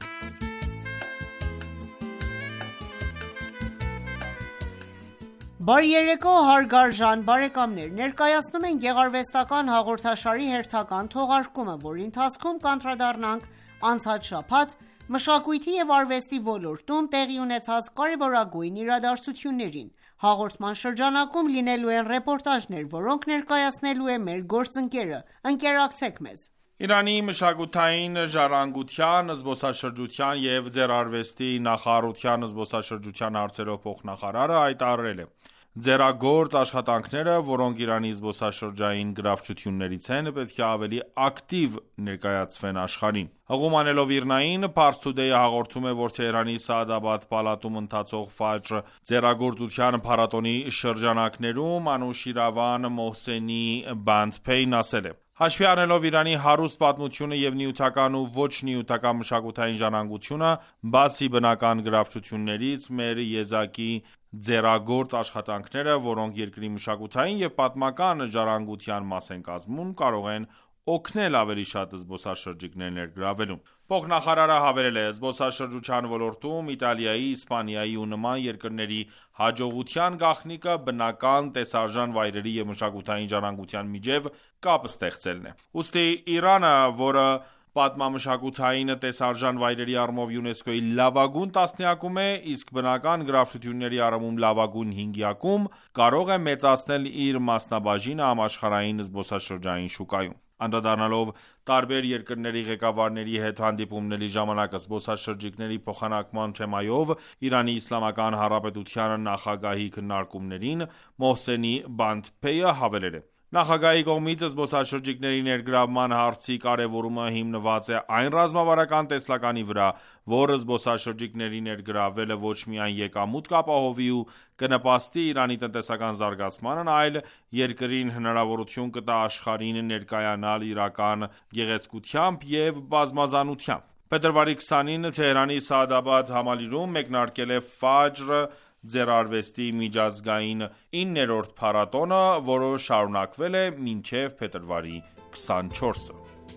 Բարի երեկո հարգարժան բարեկամներ, ներկայացնում են գեղարվեստական հաղորդաշարի հերթական թողարկումը, որի ընթացքում կանդրադառնանք անցած շաբաթ մշակույթի և արվեստի ոլորտում տեղի ունեցած կարևորագույն իրադարձություններին։ Հաղորդման շրջանակում լինելու են ռեպորտաժներ, որոնք ներկայացնելու է մեր գործընկերը։ Ընկերակցեք մեզ։ Իրանի մշակութային ժառանգության, զբոսաշրջության և ձեռարվեստի նախարարության զբոսաշրջության հարցերով փոխնախարարը հայտարարել է. Ձեռագործ աշխատանքները, որոնք Իրանի զբոսաշրջային գրավչություններից են, պետք է ավելի ակտիվ ներկայացվեն աշխարհին։ Հղում անելով ԻՌՆԱ-ին, Pars Today-ը հաղորդում է, որ Թեհրանի Սաադաբադ պալատում ընթացող Ֆաջր ձեռագործության փառատոնի շրջանակներում Անուշիրավան Մոհսենի Բանդփեյն ասել է. Հաշվի առնելով Իրանի հարուստ պատմությունը և նյութական ու ոչ նյութական մշակութային ժառանգությունը, բացի բնական գրավչություններից, մեր եզակի ձեռագործ աշխատանքները, որոնք երկրի մշակութային և պատմական ժառանգության մաս են կազմում, կարող են օգնել ավելի շատ զբոսաշրջիկներ ներգրավելուն։ Փոխնախարարը հավելել է. զբոսաշրջության ոլորտում Իտալիայի, Իսպանիայի ու նման երկրների հաջողության գաղտնիքը բնական, տեսարժան վայրերի և մշակութային ժառանգության միջև կապ ստեղծելն է։ Ուստի Իրանը, որը պատմամշակութային տեսարժան վայրերի առումով ՅՈՒՆԵՍԿՕ-ի լավագույն տասնյակում է, իսկ բնական գրավչությունների առումում լավագույն 5-յակում, կարող է մեծացնել իր մասնաբաժինը համաշխարհային զբոսաշրջային շուկայում։ Անդրադառնալով տարբեր երկրների ղեկավարների հետ հանդիպումների ժամանակ զբոսաշրջիկների փոխանակման թեմայով Իրանի Իսլամական Հանրապետության նախագահի քննարկումներին, Մոհսենի Բանդփեյը հավելել է. Նախագահի կողմից զբոսաշրջիկների ներգրավման հարցի կարևորումը հիմնված է այն ռազմավարական տեսլականի վրա, որ զբոսաշրջիկների ներգրավելը ոչ միայն եկամուտ կապահովի ու կնպաստի Իրանի տնտեսական զարգացմանն, այլ երկրին հնարավորություն կտա աշխարհին ներկայանալ իրական գեղեցկությամբ և բազմազանությամբ: Փետրվարի 20-ին Թեհրանի Սաադաբադ համալիրում մեկնարկել է «Ֆաջր» ձեռարվեստի միջազգային 9-րդ փառատոնը, որը շարունակվել է մինչև փետրվարի 24-ը: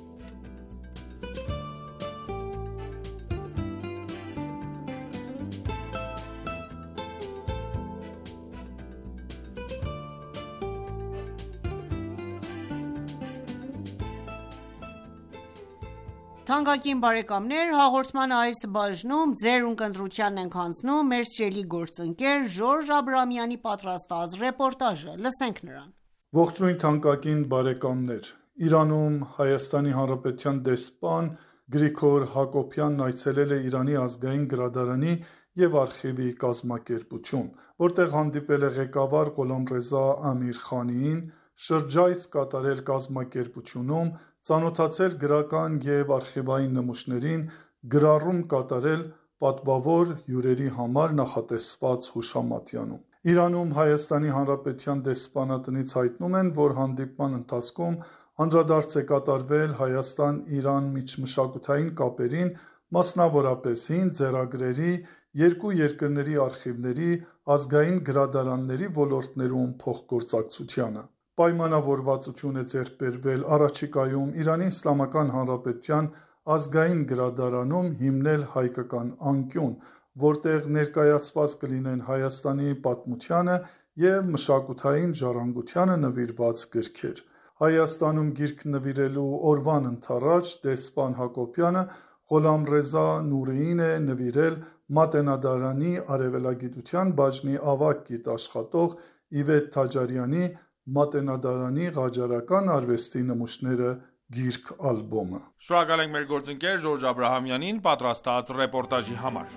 Թանկագին բարեկամներ, հաղորդման այս բաժնում ձեր ունկնդրությանն ենք հանձնում մեր սիրելի գործընկեր Ժորժ Աբրահամյանի պատրաստած ռեպորտաժը: Լսենք նրան: Ողջույն թանկագին բարեկամներ: Իրանում Հայաստանի Հանրապետության դեսպան Գրիգոր Հակոբյանն այցելել է Իրանի ազգային գրադարանի և արխիվի կազմակերպություն, որտեղ հանդիպել է ղեկավար Ղոլամռեզա Ամիրխանիին, շրջայց կատարել կազմակերպությունում, ծանոթացել գրական և արխիվային նմուշներին, գրառում կատարել պատվավոր հյուրերի համար նախատեսված հուշամատյանում: Իրանում Հայաստանի Հանրապետության դեսպանատնից հայտնում են, որ հանդիպման ընթացքում անդրադարձ է կատարվել Հայաստան-Իրան միջմշակութային կապերին, մասնավորապես հին ձեռագրերի, երկու երկրների արխիվների, ազգային գրադարանների ոլորտներում փոխգործակցությանը: Պայմանավորվածություն է ձեռք բերվել առաջիկայում Իրանի Իսլամական Հանրապետության ազգային գրադարանում հիմնել հայկական անկյուն, որտեղ ներկայացված կլինեն Հայաստանի պատմությանը և մշակութային ժառանգությանը նվիրված գրքեր: Հայաստանում գիրք նվիրելու օրվան ընդառաջ դեսպան Հակոբյանը Ղոլամռեզա Նուրիին է նվիրել Մատենադարանի արևելագիտության բաժնի ավագ գիտաշխատող Իվետ Թաջարյանի «Մատենադարանի ղաջարական արվեստի նմուշները» գիրք-ալբոմը: Շնորհակալ ենք մեր գործընկեր Ժորժ Աբրահամյանին պատրաստած ռեպորտաժի համար: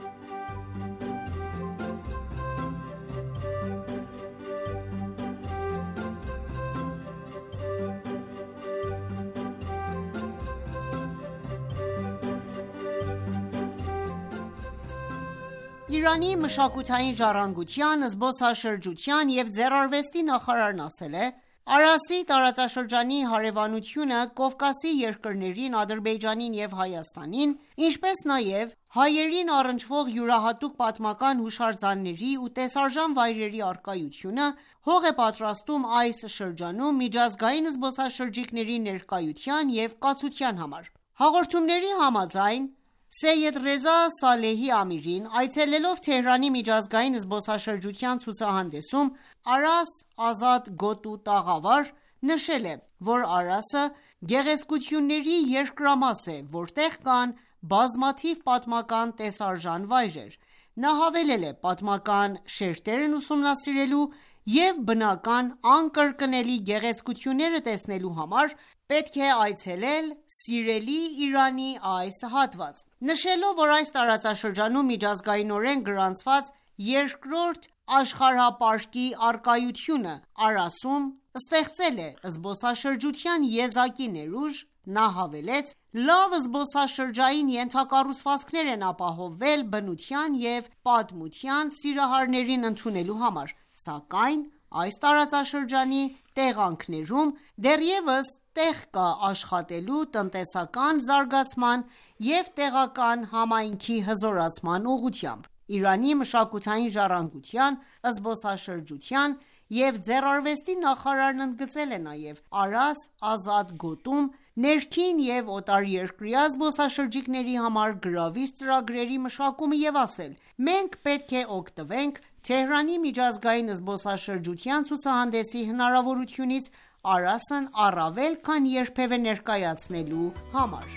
Իրանի մշակութային ժառանգության, զբոսաշրջության և ձեռարվեստի նախարարն ասել է. «Արասի տարածաշրջանի հարևանությունը Կովկասի երկրներին Ադրբեջանին և Հայաստանին, ինչպես նաև հայերին առնչվող յուրահատուկ պատմական հուշարձանների ու տեսարժան վայրերի առկայությունը հող է պատրաստում այս շրջանում միջազգային զբոսաշրջիկների ներկայության և կացության համար»: Հաղորդումների համաձայն Սեյեդ Ռեզա Սալեհի Ամիրին այցելելով Թեհրանի միջազգային զբոսաշրջության ցուցահանդեսում «Արաս Ազատ գոտու տաղավար» նշել է, որ Արասը գեղեցկությունների երկրամաս է, որտեղ կան բազմաթիվ պատմական տեսարժան վայրեր: Նա հավելել է. «Պատմական շերտերն ուսումնասիրելու և բնական անկրկնելի գեղեցկությունները տեսնելու համար պետք է այցելել սիրելի Իրանի այս հատված»: Նշելով, որ այս տարածաշրջանում միջազգայնորեն գրանցված երկրորդ աշխարհապարկի առկայությունը Արասում ստեղծել է զբոսաշրջության եզակի ներուժ, նա հավելեց. «Լավ զբոսաշրջային ենթակառուցվածքներ են ապահովվել բնության և պատմության սիրահարներին ընդունելու համար, սակայն այս տարածաշրջանի տեղանքներում դեռևս տեղ կա աշխատելու տնտեսական զարգացման և տեղական համայնքի հզորացման ուղղությամբ»: Իրանի մշակութային ժառանգության, զբոսաշրջության և ձեռարվեստի նախարարն ընդգծել է նաև Արաս Ազատ գոտում ներքին և օտարերկրյա զբոսաշրջիկների համար գրավիչ ծրագրերի մշակումը և ասել. «Մենք պետք է օգտվենք Թեհրանի միջազգային զբոսաշրջության ցուցահանդեսի հնարավորությունից Արասն առավել քան երբևէ ներկայացնելու համար»: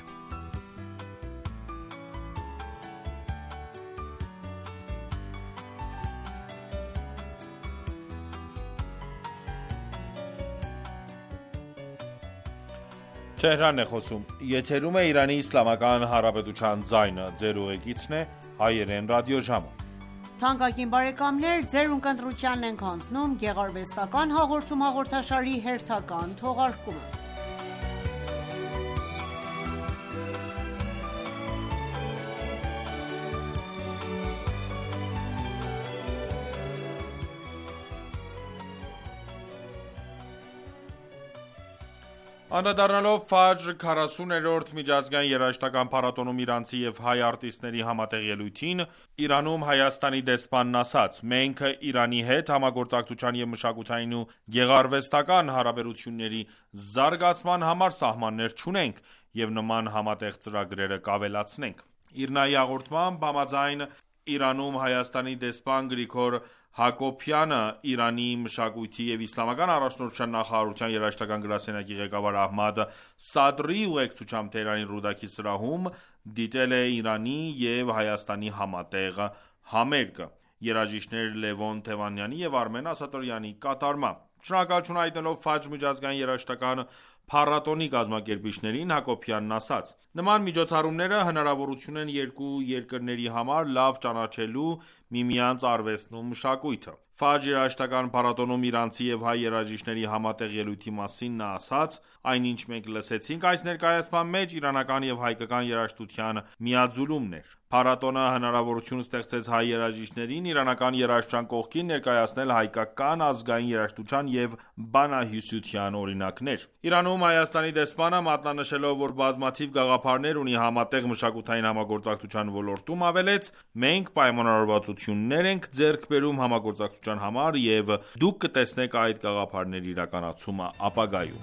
Թանկագին բարեկամներ, ձեր ունկնդրությանն ենք հանձնում գեղարվեստական հաղորդում հաղորդաշարի հերթական թողարկումը: Անդրադառնալով Ֆաջր 40-րդ միջազգային երաժշտական փառատոնում իրանցի և հայ արտիստների համատեղ ելույթին, Իրանում Հայաստանի դեսպանն ասաց. «Մենք Իրանի հետ համագործակցության և մշակութային ու գեղարվեստական հարաբերությունների զարգացման համար սահմաններ չունենք և նման համատեղ ծրագրերը կավելացնենք»: IRNA-ի հաղորդմամբ համաձայն Իրանում Հայաստանի դեսպան Գրիգոր Հակոբյանը, Իրանի մշակույթի և իսլամական առաջնորդության նախարարության երաժշտական գրասենյակի ղեկավար Ահմադ Սադրիի ուղեկցությամբ Թեհրանի Ռուդաքի սրահում դիտել է Իրանի և Հայաստանի համատեղ համերգը՝ երաժիշտներ Լևոն Թևանյանի և Արմեն Ասատրյանի կատարմամբ: Շնորհակալություն հայտնելով Ֆաջր միջազգային երաժշտական փառատոնի կազմակերպիչներին, Հակոբյանն ասաց. «Նման միջոցառումները հնարավորություն են երկու երկրների համար լավ ճանաչելու միմյանց արվեստն ու մշակույթը»: Ֆաջր երաժշտական փառատոնում իրանցի և հայ երաժիշտների համատեղ ելույթի մասին նա ասաց. «Այն ինչ մենք լսեցինք այս ներկայացման մեջ, իրանական և հայկական երաժշտության միաձուլումն էր: Փառատոնը հնարավորություն ստեղծեց հայ երաժիշտներին իրանական երաժշտության կողքին ներկայացնել հայկական ազգային երաժշտության և բանահյուսության օրինակներ»: Իրանում Հայաստանի դեսպանը մատնանշելով, որ բազմաթիվ գաղափարներ ունի համատեղ մշակութային համագործակցության ոլորտում, ավելեց. «Մենք պայմանավորվածություններ ենք ձեռք բերում համագործակցության համար և դուք կտեսնեք այդ գաղափարների իրականացումը ապագայում»: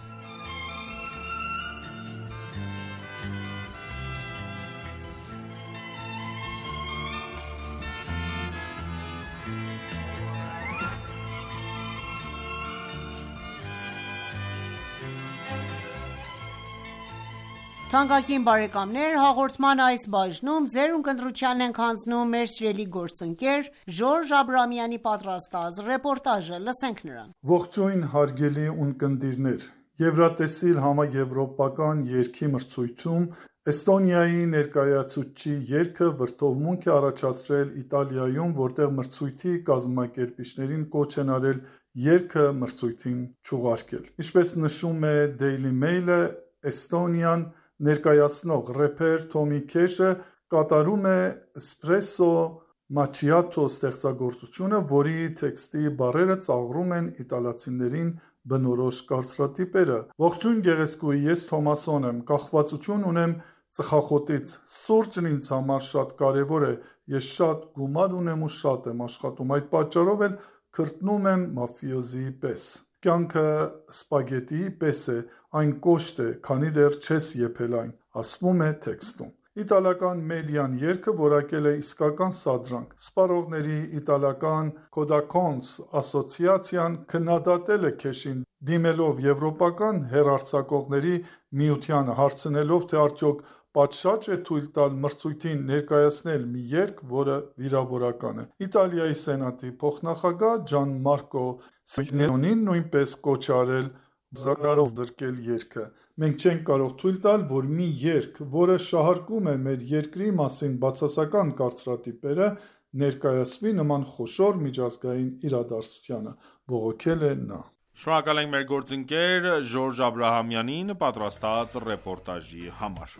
Թանկագին բարեկամներ, հաղորդման այս բաժնում ձեր ունկնդրությանն ենք հանձնում մեր սիրելի գործընկեր Ժորժ Աբրամյանի պատրաստած ռեպորտաժը: Լսենք նրան: Ողջույն հարգելի ունկնդիրներ: Եվրատեսիլ համաեվրոպական երգի մրցույթում Էստոնիայի ներկայացուցչի երգը վրդովմունք է առաջացրել Իտալիայում, որտեղ մրցույթի կազմակերպիչներին կոչ են արել երգը մրցույթին չուղարկել: Ինչպես նշում է Daily Mail-ը, Էստոնիան ներկայացնող рэփեր Թոմի Քեշը կատարում է «Espresso Macchiato» ստեղծագործությունը, որի տեքստի բառերը ծաղրում են իտալացիներին բնորոշ կարծրատիպերը: Ողջույն գեղեցկուհի, ես Թոմասոն եմ, կախվածություն ունեմ ծխախոտից: Սուրճն ինձ համար շատ կարևոր է: Ես շատ գումար ունեմ ու շատ եմ աշխատում: Այդ պատճառով էլ քրտնում եմ մաֆիոզիի պես: Կյանքը սպագետիի պես է, այն կոշտ է, քանի դեռ չես եփել այն, ասվում է տեքստում: Իտալական մեդիան երգը որակել է իսկական սադրանք: Սպառողների իտալական Codacons ասոցիացիան քննադատել է Քեշին, դիմելով Եվրոպական հեռարձակողների միությանը, հարցնելով, թե արդյոք պատշաճ է թույլ տալ մրցույթին ներկայացնել մի երգ, որը վիրավորական է: Իտալիայի սենատի փոխնախագահ Ջան Մարկո Սպինելլին նույնպես կոչ է արել բացառությամբ զրկել երգը: Մենք չենք կարող թույլ տալ, որ մի երգ, որը շահարկում է մեր երկրի մասին բացասական կարծրատիպերը, ներկայացվի նման խոշոր միջազգային իրադարձությանը: Բողոքել է նա: Շնորհակալ ենք մեր գործընկեր Ժորժ Աբրահամյանին պատրաստած ռեպորտաժի համար: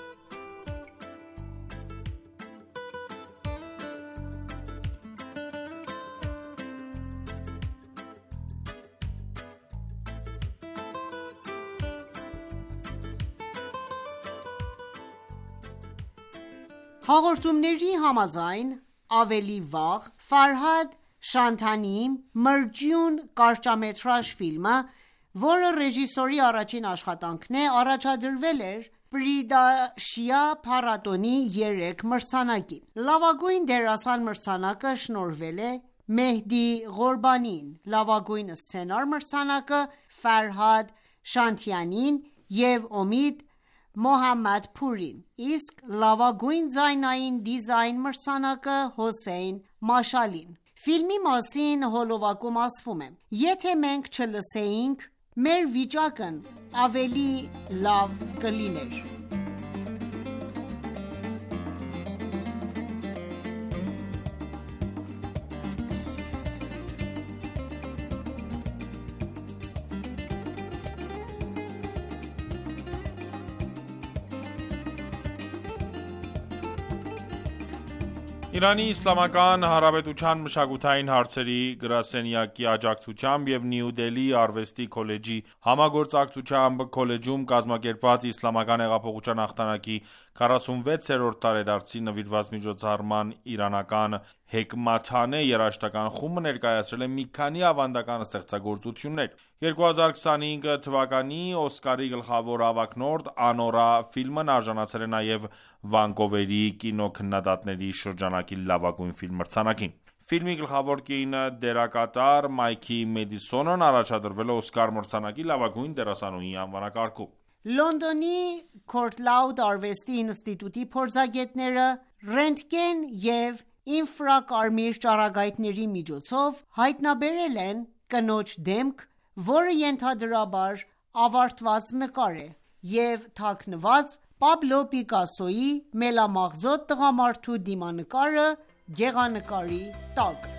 Հաղորդումների համաձայն, ավելի վաղ Ֆարհադ Շանթանիի «Մրջյուն» կարճամետրաժ ֆիլմը, որը ռեժիսորի առաջին աշխատանքն է, առաջադրվել էր Պրիդաշիա փառատոնի 3 մրցանակի: Լավագույն դերասան մրցանակը շնորհվել է Մեհդի Ղորբանիին, լավագույն սցենար մրցանակը Ֆարհադ Շանթիանին և Օմիդ Մոհամմադփուրին, իսկ լավագույն ձայնային դիզայն մրցանակը Հոսեյն Մաշալին: Ֆիլմի մասին հոլովակում ասվում է. «Եթե մենք չլսեինք, մեր վիճակն ավելի լավ կլիներ»: Իրանի Իսլամական Հանրապետության մշակութային հարցերի գրասենյակի աջակցությամբ և Նյու Դելհիի արվեստի քոլեջի համագործակցությամբ քոլեջում կազմակերպված Իսլամական հեղափոխության հաղթանակի 46-րդ տարեդարձին նվիրված միջոցառման իրանական Հեքմաթանե երաժշտական խումբը ներկայացրել է մի քանի ավանդական ստեղծագործություններ։ 2025 թվականի Օսկարի գլխավոր հավակնորդ Անորա ֆիլմն արժանացել է նաև Վանկուվերի կինոքննադատների շրջանակի լավագույն ֆիլմ մրցանակին։ Ֆիլմի գլխավոր կին դերակատար Մայքի Մեդիսոնն առաջադրվել է Օսկար մրցանակի լավագույն դերասանուհի անվանակարգում։ Լոնդոնի Քորտլաուդ արվեստի ինստիտուտի փորձագետները ռենտգեն և ինֆրակարմիր ճառագայթների միջոցով հայտնաբերել են կնոջ դեմք, որը ենթադրաբար ավարտված նկար է, և թաքնված Պաբլո Պիկասոյի մելամաղձոտ տղամարդու դիմանկարը գեղանկարի տակ։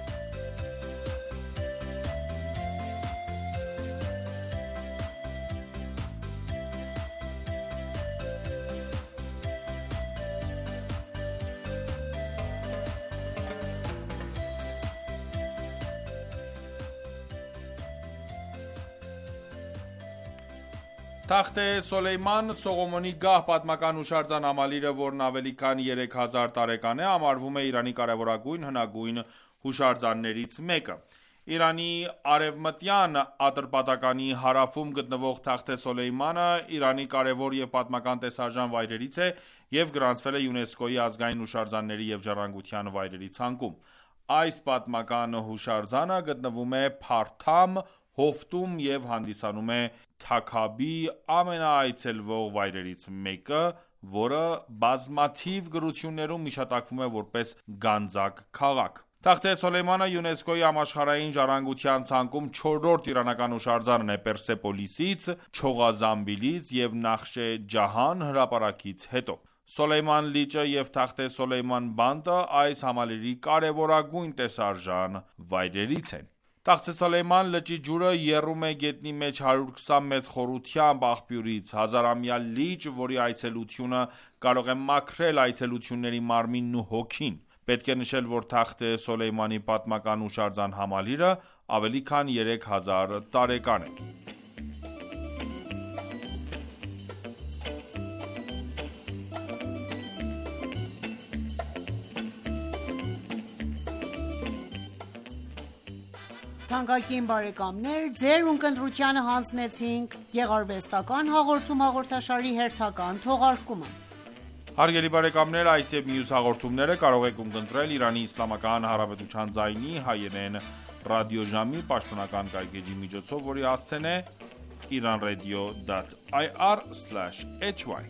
Թախտ Սոլեյման Սողոմոնի գահ պատմական հուշարձան համալիրը, որն ավելի քան 3000 տարեկան է, համարվում է Իրանի կարևորագույն հնագույն հուշարձաններից մեկը։ Իրանի արևմտյան Ատրպատականի հարավում գտնվող Թախտ Սոլեյմանը Իրանի կարևոր և պատմական տեսարժան վայրերից է և գրանցվել է ՅՈՒՆԵՍԿՕ-ի ազգային հուշարձանների և ժառանգության վայրերի ցանկում։ Այս պատմական հուշարձանը գտնվում է Փարթամ հովտում և հանդիսանում է Թաքաբի ամենաայցելվող վայրերից մեկը, որը բազմաթիվ գրություններում հիշատակվում է որպես գանձակ քաղաք։ Թախտ Սոլեյմանը ՅՈՒՆԵՍԿՕ-ի համաշխարհային ժառանգության ցանկում 4-րդ իրանական հուշարձանն է Պերսեպոլիսից, Չողազամբիլից և Նախշե Ջահան հրապարակից հետո։ Սոլեյման լիճը և Թախտ Սոլեյման բանտը այս համալիրի կարևորագույն տեսարժան վայրերից են։ Թախտ Սոլեյման լճի ջուրը եռում է գետնի մեջ 120 մետր խորությամբ աղբյուրից։ Հազարամյա լիճ, որի այցելությունը կարող է մաքրել այցելությունների մարմինն ու հոգին։ Պետք է նշել, որ Թախտ Սոլեյմանի պատմական հուշարձան համալիրը ավելի քան 3000 տարեկան է։ Թանկագին բարեկամներ, ձեր ունկնդրությանը հանձնեցինք գեղարվեստական հաղորդում հաղորդաշարի հերթական թողարկումը։ Հարգելի բարեկամներ, այս և մյուս հաղորդումները կարող եք ունկնդրել Իրանի Իսլամական Հանրապետության ձայնի հայերեն ռադիոժամի պաշտոնական կայքէջի միջոցով, որի հասցեն է iranradio.ir/hy։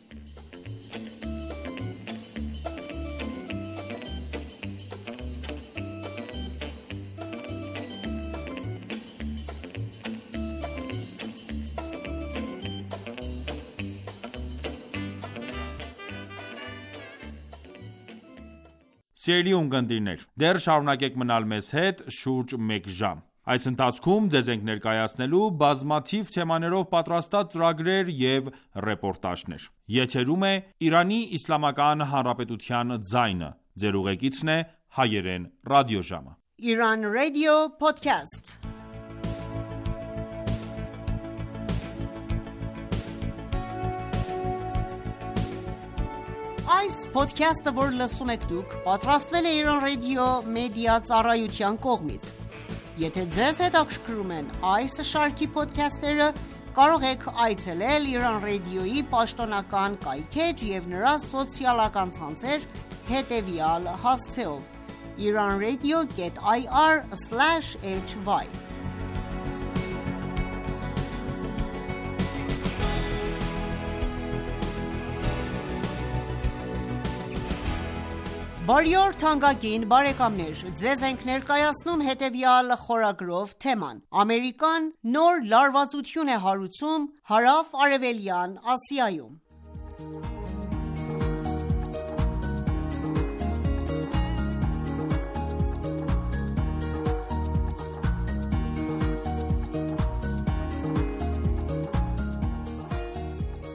Սիրելի ունկնդիրներ, դեռ շարունակեք մնալ մեզ հետ շուրջ մեկ ժամ։ Այս ընթացքում ձեզ ենք ներկայացնելու բազմաթիվ թեմաներով պատրաստած ծրագրեր և ռեպորտաժներ։ Եթերում է Իրանի Իսլամական Հանրապետության ձայնը։ Ձեր ուղեկիցն է հայերեն ռադիոժամը։ Iran Radio Podcast։ Այս podcast-ը, որ լսում եք դուք, պատրաստվել է Iran Radio Media ծառայության կողմից։ Եթե ձեզ հետաքրքրում են այս շարքի podcast-երը, կարող եք այցելել Iran Radio-ի պաշտոնական կայքէջ և նրա սոցիալական ցանցեր հետևյալ հասցեով՝ iranradio.ir/hy։ Բարի օր թանկագին բարեկամներ, ձեզ ենք ներկայացնում հետևյալ խորագրով թեման։ Ամերիկան նոր լարվածություն է հարուցում հարավ-արևելյան Ասիայում։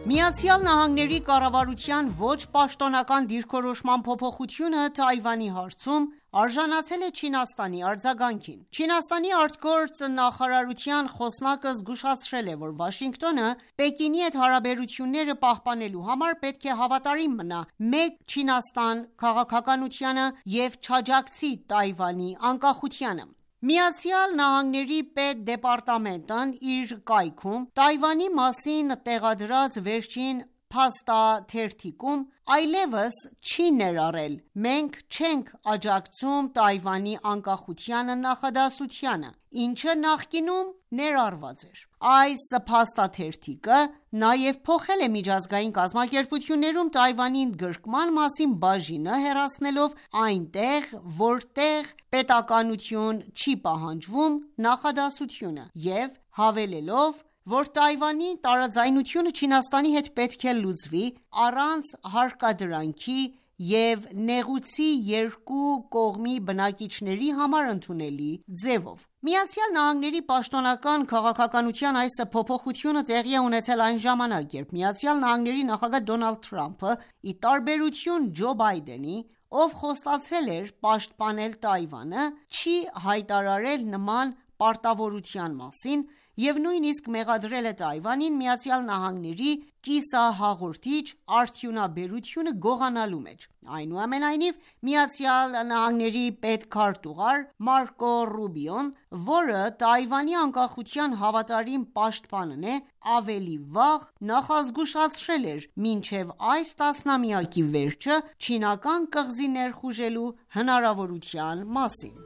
ԱՄՆ-ի կառավարության ոչ պաշտոնական դիրքորոշման փոփոխությունը Թայվանի հարցում արժանացել է Չինաստանի արձագանքին։ Չինաստանի արտգործ նախարարության խոսնակը զգուշացրել է, որ Վաշինգտոնը Պեկինի հետ հարաբերությունները պահպանելու համար պետք է հավատարիմ մնա «Մեկ Չինաստան» քաղաքականությանը և չաջակցի Թայվանի անկախությանը։ ԱՄՆ-ի պետդեպարտամենտն իր կայքում Թայվանի մասին տեղադրած վերջին փաստաթերթիկում այլևս չի ներառել «Մենք չենք աջակցում Թայվանի անկախության նախադասությանը», ինչը նախկինում ներառված էր։ Այս փաստաթերթիկը նաև փոխել է միջազգային կազմակերպություններում Թայվանի ընդգրկման մասին բաժինը, հեռացնելով այնտեղ, որտեղ պետականություն չի պահանջվում նախադասությունը և հավելելով, որ Թայվանի տարաձայնությունը Չինաստանի հետ պետք է լուծվի առանց հարկադրանքի և նեղուցի երկու կողմի բնակիչների համար ընդունելի ձևով։ ԱՄՆ-ի պաշտոնական քաղաքականության այս փոփոխությունը տեղի է ունեցել այն ժամանակ, երբ ԱՄՆ նախագահ Դոնալդ Թրամփը, ի տարբերություն Ջո Բայդենի, ով խոստացել էր պաշտպանել Թայվանը, չի հայտարարել նման պարտավորության մասին և նույնիսկ մեղադրել է Թայվանին ԱՄՆ-ի կիսահաղորդիչ արդյունաբերությունը գողանալու մեջ։ Այնուամենայնիվ, ԱՄՆ-ի պետքարտուղար Մարկո Ռուբիոն, որը Թայվանի անկախության հավատարիմ պաշտպանն է, ավելի վաղ նախազգուշացրել էր մինչև այս տասնամյակի վերջը չինական կղզի ներխուժելու հնարավորության մասին։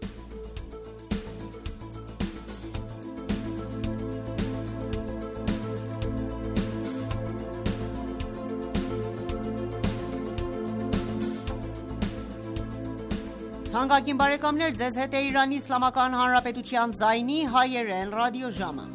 Թանկագին բարեկամներ, ձեզ հետ է Իրանի Իսլամական Հանրապետության ձայնի հայերեն ռադիոժամը։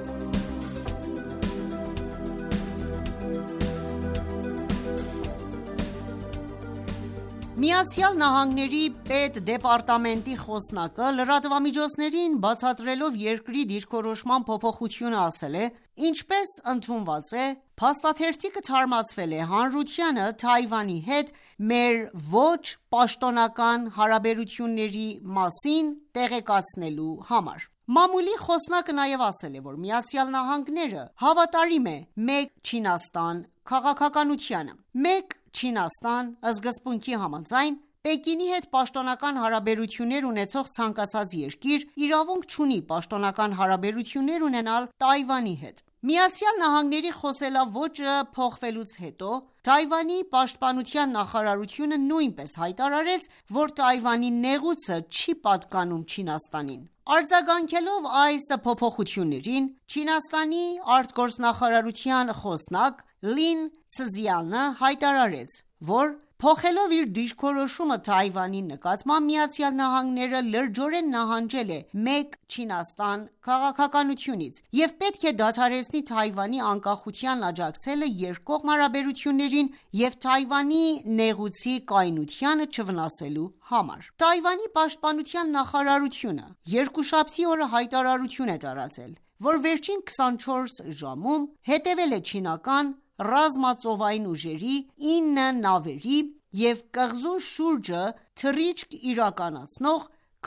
ԱՄՆ-ի պետդեպարտամենտի խոսնակը լրատվամիջոցներին բացատրելով երկրի դիրքորոշման փոփոխությունը ասել է. «Ինչպես ընդունված է, փաստաթերթիկը թարմացվել է հանրությանը Թայվանի հետ մեր ոչ պաշտոնական հարաբերությունների մասին տեղեկացնելու համար»։ Մամուլի խոսնակը նաև ասել է, որ ԱՄՆ-ը հավատարիմ է «Մեկ Չինաստան» քաղաքականությանը։ «Մեկ Չինաստան» սկզբունքի համաձայն, Պեկինի հետ պաշտոնական հարաբերություններ ունեցող ցանկացած երկիր իրավունք չունի պաշտոնական հարաբերություններ ունենալ Թայվանի հետ։ ԱՄՆ-ի խոսելաոճը փոխվելուց հետո Թայվանի պաշտպանության նախարարությունը նույնպես հայտարարեց, որ Թայվանի նեղուցը չի պատկանում Չինաստանին։ Արձագանքելով այս փոփոխություններին, Չինաստանի արտգործնախարարության խոսնակ Լին Ցզյանը հայտարարեց, որ փոխելով իր դիրքորոշումը Թայվանի նկատմամբ, ԱՄՆ-ը լրջորեն նահանջել է «Մեկ Չինաստան» քաղաքականությունից և պետք է դադարեցնի Թայվանի անկախությանն աջակցելը երկկողմ հարաբերություններին և Թայվանի նեղուցի կայունությանը չվնասելու համար։ Թայվանի պաշտպանության նախարարությունը երկուշաբթի օրը հայտարարություն է տարածել, որ վերջին 24 ժամում հետևել է չինական ռազմածովային ուժերի 9 նավերի և կղզու շուրջը թռիչք իրականացնող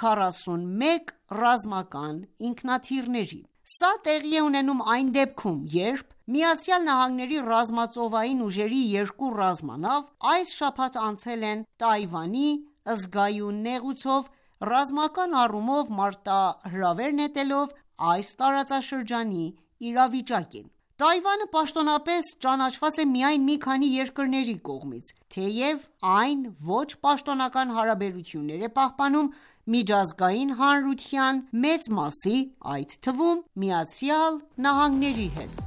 41 ռազմական ինքնաթիռների։ Սա տեղի է ունենում այն դեպքում, երբ ԱՄՆ-ի ռազմածովային ուժերի երկու ռազմանավ այս շաբաթ անցել են Թայվանի զգայուն նեղուցով, ռազմական առումով մարտահրավեր նետելով այս տարածաշրջանի իրավիճակին։ Թայվանը պաշտոնապես ճանաչված է միայն մի քանի երկրների կողմից, թեև այն ոչ պաշտոնական հարաբերություններ է պահպանում միջազգային հանրության մեծ մասի, այդ թվում ԱՄՆ-ի հետ։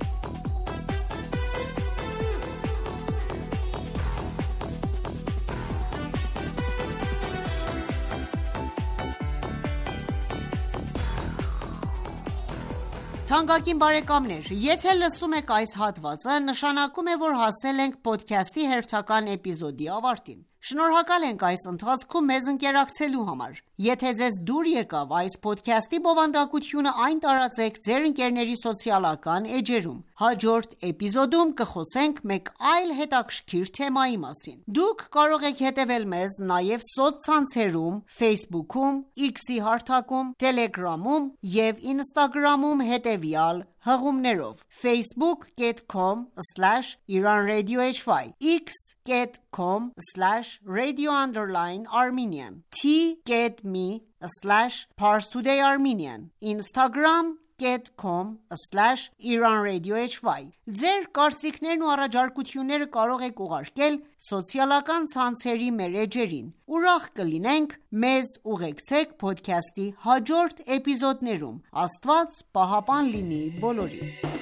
Թանկագին բարեկամներ, եթե լսում եք այս հատվածը, նշանակում է, որ հասել ենք փոդքասթի հերթական էպիզոդի ավարտին։ Շնորհակալ ենք այս ընթացքում մեզ ընկերակցելու համար։ Եթե ձեզ դուր եկավ այս ոդքասթի բովանդակությունը, այն տարածեք ձեր ընկերների սոցիալական էջերում։ Հաջորդ էպիզոդում կխոսենք մեկ այլ հետաքրքիր թեմայի մասին։ Դուք կարող եք հետևել մեզ նաև սոցցանցերում, Facebook-ում, X-ի հարթակում, Telegram-ում և Instagram-ում հետևյալ հղումներով՝ facebook.com/iranradiohy, x.com/radio_Armenian, t.me/parstoodayarmenian, instagram.com/iranradiohy։ Ձեր կարծիքներն ու առաջարկությունները կարող եք ուղարկել սոցիալական ցանցերի մեր էջերին։ Ուրախ կլինենք մեզ ուղեկցեք ոդքասթի հաջորդ էպիզոդներում։ Աստված պահապան լինի բոլորին։